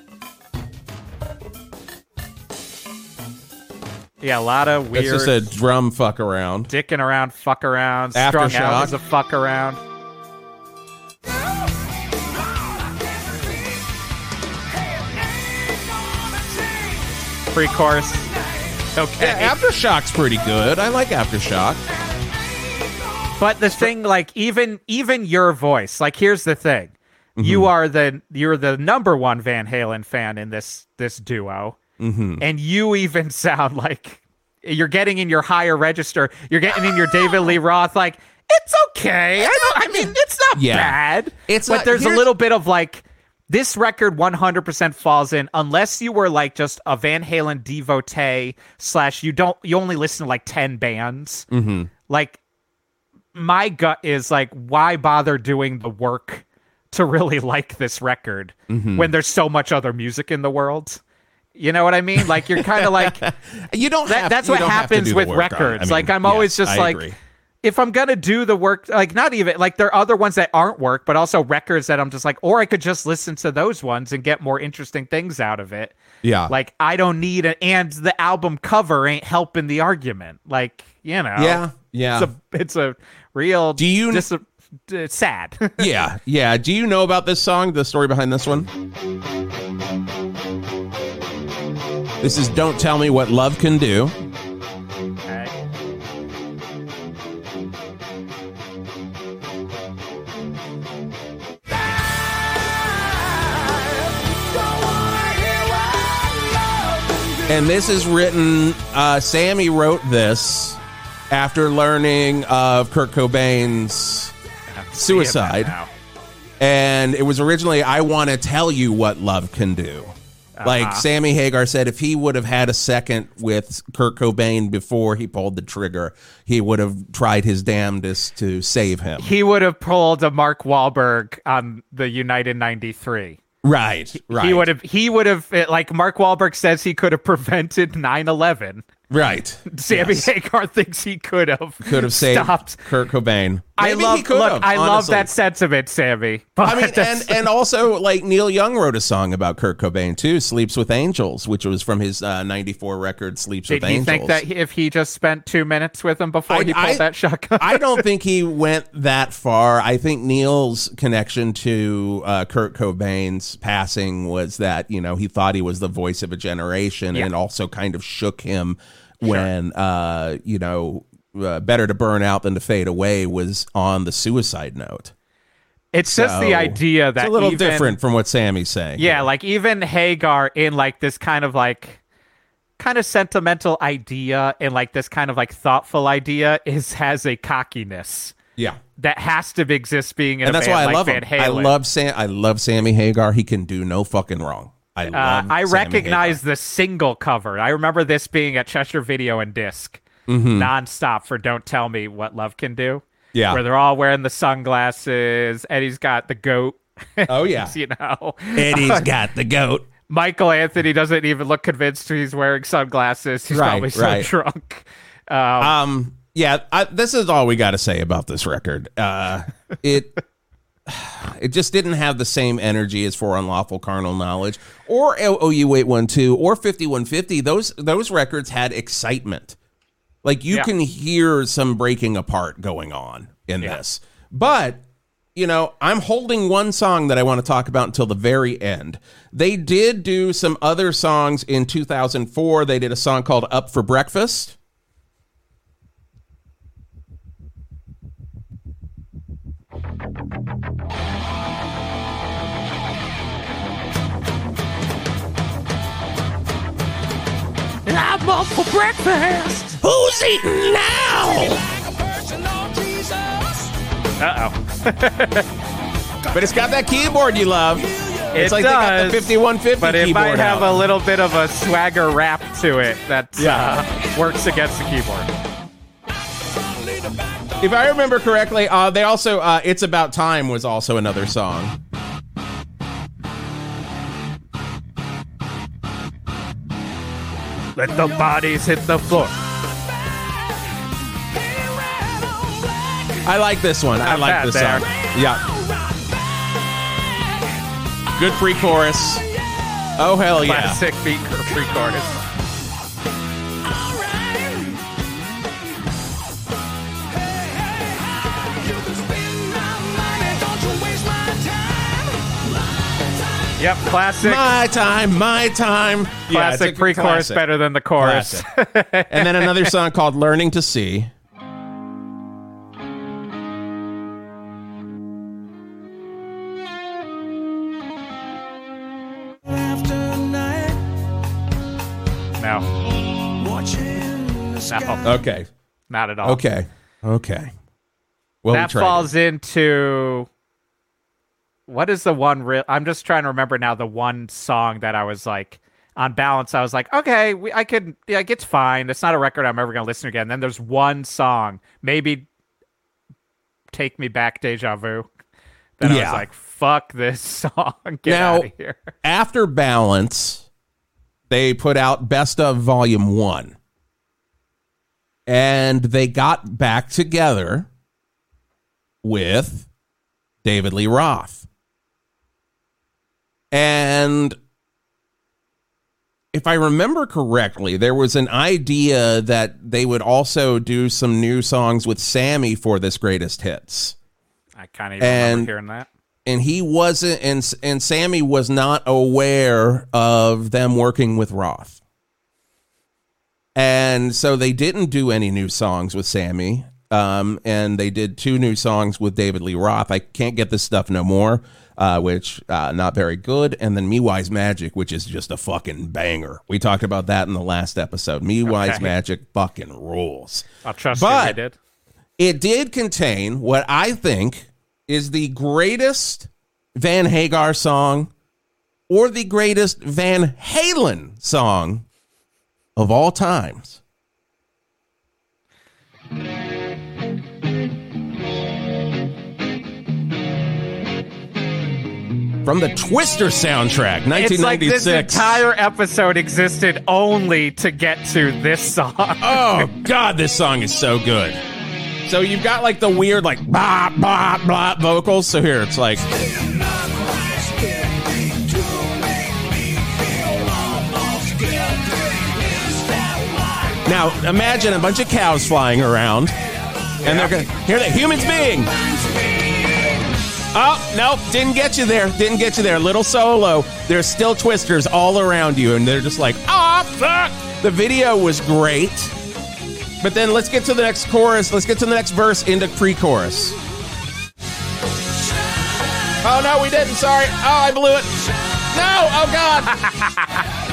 Yeah, a lot of weird It's just a drum fuck around. dicking around, fuck around, strung Aftershock. out as a fuck around. Pre-chorus. Okay. Yeah, Aftershock's pretty good. I like Aftershock. But the thing, like, even even your voice, like, here's the thing: Mm-hmm. you are the you're the number one Van Halen fan in this this duo, Mm-hmm. and you even sound like you're getting in your higher register. You're getting in your David Lee Roth, like it's okay. I don't. I mean, it's not Yeah. bad. It's but not- there's a here's- little bit of like. This record one hundred percent falls in unless you were like just a Van Halen devotee slash you don't you only listen to like ten bands. Mm-hmm. Like my gut is like, why bother doing the work to really like this record Mm-hmm. when there's so much other music in the world? You know what I mean? Like you're kind of like You don't that, have that's you what don't have to happens do the with work on it. records. I mean, like I'm yes, always just I like agree. if I'm gonna do the work, like not even like there are other ones that aren't work, but also records that I'm just like, or I could just listen to those ones and get more interesting things out of it. Yeah. Like I don't need it, and the album cover ain't helping the argument. Like you know, Yeah, yeah. it's a it's a real. Do you- Dis- it's sad. Yeah, yeah. Do you know about this song, the story behind this one? This is Don't Tell Me What Love Can Do. Okay. And this is written, uh, Sammy wrote this after learning of Kurt Cobain's suicide. Now. And it was originally, I Want to Tell You What Love Can Do. Like Sammy Hagar said, if he would have had a second with Kurt Cobain before he pulled the trigger, he would have tried his damnedest to save him. He would have pulled a Mark Wahlberg on the United ninety-three. Right, right. He would have, he would have, like Mark Wahlberg says he could have prevented nine eleven. Right. Sammy Yes. Hagar thinks he could have. Could have saved stopped. Kurt Cobain. I Maybe love, he could look, have, I love honestly. that sentiment, Sammy. But I mean, that's- and, and also, like, Neil Young wrote a song about Kurt Cobain, too, Sleeps with Angels, which was from his uh, ninety-four record, Sleeps did with he Angels. think that he- if he just spent two minutes with him before I- he pulled I- that shotgun? I don't think he went that far. I think Neil's connection to uh, Kurt Cobain's passing was that, you know, he thought he was the voice of a generation, Yeah. and it also kind of shook him when, uh, you know, uh, Better to Burn Out Than to Fade Away was on the suicide note. It's just the So, idea that it's a little even- different from what Sammy's saying. Yeah, like even Hagar in like this kind of like kind of sentimental idea and like this kind of like thoughtful idea is has a cockiness Yeah. that has to exist being in And a that's band why I like love Van him. Halen. I love Sam. I love Sammy Hagar. He can do no fucking wrong. I Uh, love. I Sammy recognize Hagar. the single cover. I remember this being at Chester Video and Disc Mm-hmm. nonstop for "Don't Tell Me What Love Can Do." Yeah. where they're all wearing the sunglasses. Eddie's got the goat. Oh yeah. you know, Eddie's got the goat. Michael Anthony doesn't even look convinced he's wearing sunglasses. He's Right, probably so right. drunk. Um, Um. Yeah. I, this is all we got to say about this record. Uh. It. It just didn't have the same energy as for Unlawful Carnal Knowledge or O U eight one two or fifty-one fifty. Those those records had excitement. Like you Yeah. can hear some breaking apart going on in Yeah. this. But, you know, I'm holding one song that I want to talk about until the very end. They did do some other songs in two thousand four. They did a song called Up for Breakfast. I'm up for breakfast. Who's eating now? Like a person on Jesus. Uh-oh. But it's got that keyboard you love. It's It like they got does, the fifty-one fifty but it keyboard might have out. a little bit of a swagger rap to it that Yeah. uh, works against the keyboard. If I remember correctly, uh, they also uh, "It's About Time" was also another song. Let the bodies hit the floor. I like this one. I Not like bad this there. song. Yeah. Good pre-chorus. Oh, hell yeah. Classic beat pre-chorus. Yep, classic. My time, my time. Yeah, it's classic a pre-chorus classic. better than the chorus. Classic. And then another song called "Learning to See." After night, No, watching the sky. no, Okay. not at all. Okay. Okay. Well, we that tried falls into what is the one real I'm just trying to remember now the one song that I was like on balance I was like, okay, we, I could yeah, like, it's fine. It's not a record I'm ever going to listen to again. Then there's one song, maybe Take Me Back, Deja Vu. Then I Yeah. was like, fuck this song. Get Now- out of here. After Balance, they put out Best of Volume one. And they got back together with David Lee Roth. And if I remember correctly, there was an idea that they would also do some new songs with Sammy for this greatest hits. I kind of even And- remember hearing that. And he wasn't, and, and Sammy was not aware of them working with Roth. And so they didn't do any new songs with Sammy. Um, and they did two new songs with David Lee Roth. I Can't Get This Stuff No More, uh, which uh, not very good. And then Me Wise Magic, which is just a fucking banger. We talked about that in the last episode. Me Wise Okay. Magic fucking rules. I'll trust But- you. I did. It did contain what I think is the greatest Van Hagar song or the greatest Van Halen song of all times. From the Twister soundtrack, It's like this nineteen ninety-six. entire episode existed only to get to this song. Oh, God, this song is so good. So you've got like the weird, like, blah, blah, blah vocals. So here, it's like. Now, imagine a bunch of cows flying around, and they're going to hear that humans being. Oh, nope, didn't get you there. Didn't get you there. Little solo. There's still twisters all around you, and they're just like, oh, fuck. The video was great. But then let's get to the next chorus. Let's get to the next verse into pre-chorus. Oh, no, we didn't. Sorry. Oh, I blew it. No. Oh, God.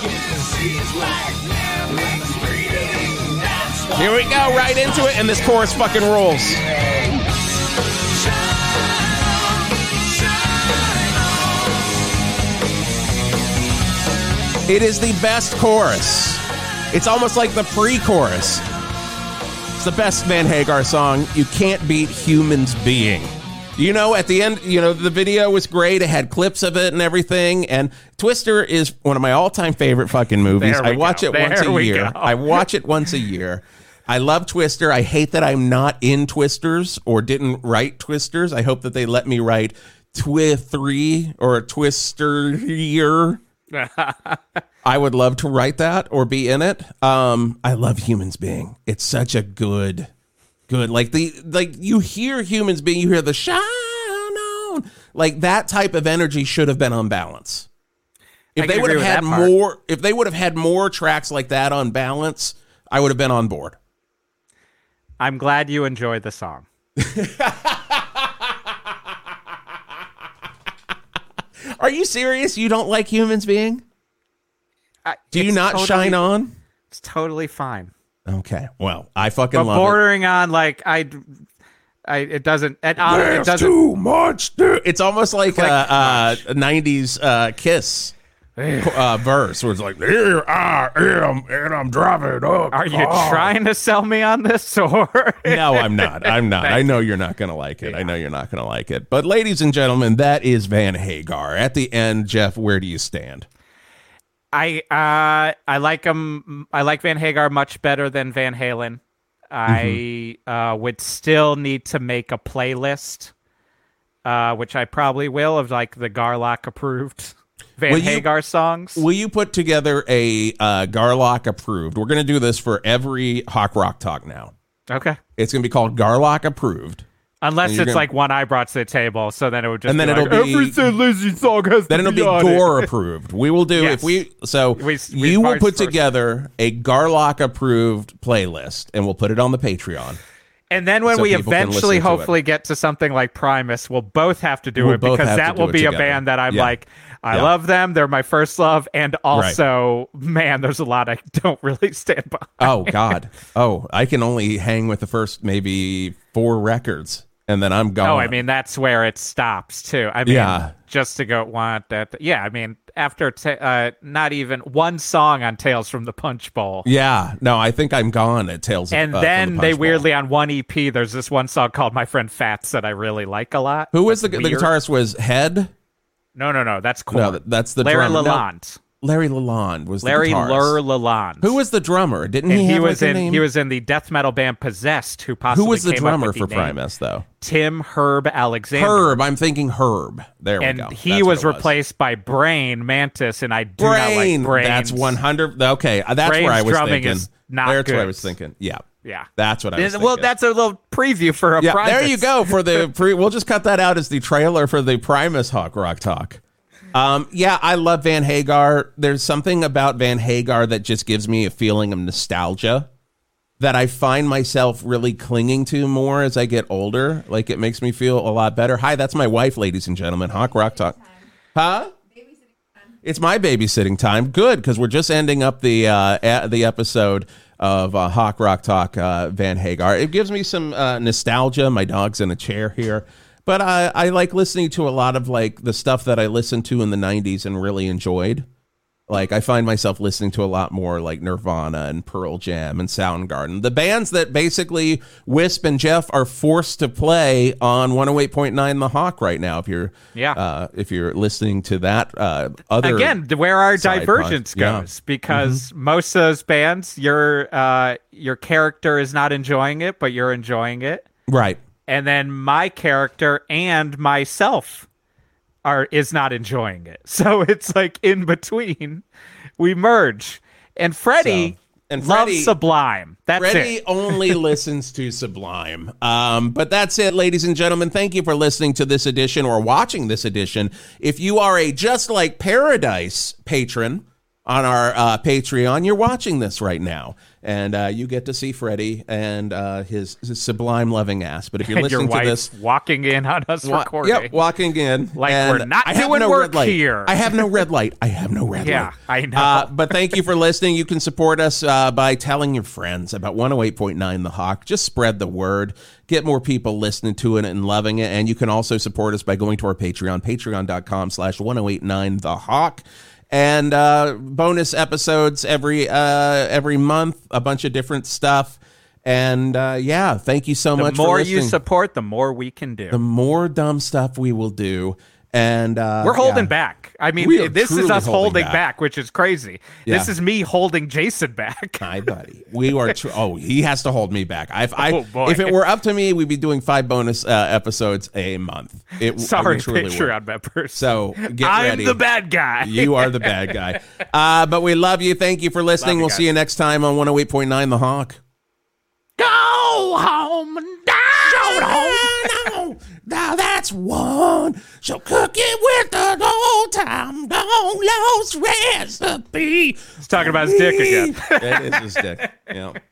Here we go. Right into it. And this chorus fucking rules. It is the best chorus. It's almost like the pre-chorus. It's the best Van Hagar song. You can't beat Humans Being. You know, at the end, you know, the video was great. It had clips of it and everything. And Twister is one of my all-time favorite fucking movies. There we I watch go. it once There a we year. go. I watch it once a year. I love Twister. I hate that I'm not in Twisters or didn't write Twisters. I hope that they let me write Twi-three or Twister-year. I would love to write that or be in it. Um, I love Humans Being. It's such a good, good, like the, like you hear Humans Being, you hear the shine on, like that type of energy should have been on Balance. If I they can would have agree with had that part. more, if they would have had more tracks like that on Balance, I would have been on board. I'm glad you enjoyed the song. Are you serious? You don't like Humans Being? Do you It's not totally- shine on? It's totally fine. Okay. Well, I fucking But love it. bordering on like I, I it doesn't. And uh, it There's doesn't. too much. There. It's almost like Click a, a nineties uh, Kiss uh, verse where it's like, "Here I am, and I'm driving up." Are you car." trying to sell me on this, or No, I'm not. I'm not. Thank I know you're not going to like it. I know you're not going to like it. But ladies and gentlemen, that is Van Hagar. At the end, Jeff, where do you stand? I uh I like him. I like Van Hagar much better than Van Halen. I Mm-hmm. uh, would still need to make a playlist, uh, which I probably will, of like the Garlock approved Van Will you- Hagar songs. Will you put together a uh, Garlock approved? We're going to do this for every Hawk Rock Talk now. Okay. It's going to be called Garlock approved. Unless you're it's gonna- like one I brought to the table, so then it would just And then be it'll like, be- every Thin Lizzy song has Then to it'll be on it." Gore approved. We will do Yes. if we so We- we you will vice put versa. together a Garlock approved playlist and we'll put it on the Patreon. And then when so we people can eventually listen to it. hopefully get to something like Primus, we'll both have to do We'll it both because have to that do will it be together. a band that I'm Yeah. like, I Yeah. love them. They're my first love. And also, man, there's a lot I don't really stand by. Oh God. Oh, I can only hang with the first maybe four records and then I'm gone. Oh, I mean, that's where it stops, too. I mean, Yeah. just to go want that. Yeah, I mean, after ta- uh, not even one song on Tales from the Punch Bowl. Yeah. No, I think I'm gone at Tales of And uh, from then the they Punch Bowl. weirdly, on one E P, there's this one song called My Friend Fats that I really like a lot. Who was the, That's the weird. guitarist was Head? No, no, no. That's cool. No, that- that's the Larry drummer. No, Lalonde. Larry Lalonde was the Larry guitarist. Lur Lalonde. Who was the drummer? Didn't and he, he have was like a in name? he was in the death metal band Possessed, who possibly Who was the came up drummer with the for name. Primus though? Tim Herb Alexander. Herb. I'm thinking Herb. There and we go. he That's what was it replaced by Brain Mantis, and I do Brain. not like Brain. That's one hundred. Okay, uh, that's Brain's where I was drumming thinking. is not That's what I good. was thinking. Yeah, Yeah, that's what I was. well, thinking. that's a little preview for a yeah. Primus. There you go for the. Pre- we'll just cut that out as the trailer for the Primus Hawk Rock Talk. Um, yeah, I love Van Hagar. There's something about Van Hagar that just gives me a feeling of nostalgia that I find myself really clinging to more as I get older. Like it makes me feel a lot better. Hi, that's my wife, ladies and gentlemen. Hawk Rock Talk. Huh? It's my babysitting time. Good, because we're just ending up the uh, a- the episode of uh, Hawk Rock Talk uh, Van Hagar. It gives me some uh, nostalgia. My dog's in a chair here. But I, I like listening to a lot of like the stuff that I listened to in the nineties and really enjoyed. Like I find myself listening to a lot more like Nirvana and Pearl Jam and Soundgarden. The bands that basically Wisp and Jeff are forced to play on one oh eight point nine The Hawk right now. If you're Yeah. uh, if you're listening to that uh, other Again, where our side divergence pod- yeah. goes, because most of those bands, your uh, your character is not enjoying it, but you're enjoying it. right. And then my character and myself are is not enjoying it. So it's like in between, we merge. And Freddie So- and loves Freddie- Sublime. That's Freddie it. only listens to Sublime. Um, but that's it, ladies and gentlemen. Thank you for listening to this edition or watching this edition. If you are a Just Like Paradise patron on our uh, Patreon, you're watching this right now. And uh, you get to see Freddie and uh, his, his sublime loving ass. But if you're And your listening to wife's this, walking in on us Wa- recording. Yep, walking in. Like and we're not I have doing no work red light. here. I have no red light. I have no red Yeah, light. I know. Uh, but thank you for listening. You can support us uh, by telling your friends about one oh eight point nine The Hawk. Just spread the word. Get more people listening to it and loving it. And you can also support us by going to our Patreon, patreon.com slash 1089 The Hawk. And uh, bonus episodes every uh, every month, a bunch of different stuff. And uh, yeah, thank you so the much more for you listening. support, the more we can do. The more dumb stuff we will do. And uh, We're holding yeah. back. I mean, We are this is truly us holding holding back. back. which is crazy. This Yeah. is me holding Jason back. Hi, buddy. We are. Tr- oh, he has to hold me back. I've, I, Oh, boy. if it were up to me, we'd be doing five bonus uh, episodes a month. It, Sorry, we truly would. Patreon members. So get I'm ready. the bad guy. You are the bad guy. Uh, but we love you. Thank you for listening. Love you We'll guys. see you next time on one oh eight point nine The Hawk. Go home and die. No, now that's one. So cook it with the old time long lost recipe. He's talking about his dick again. That is his dick. Yeah.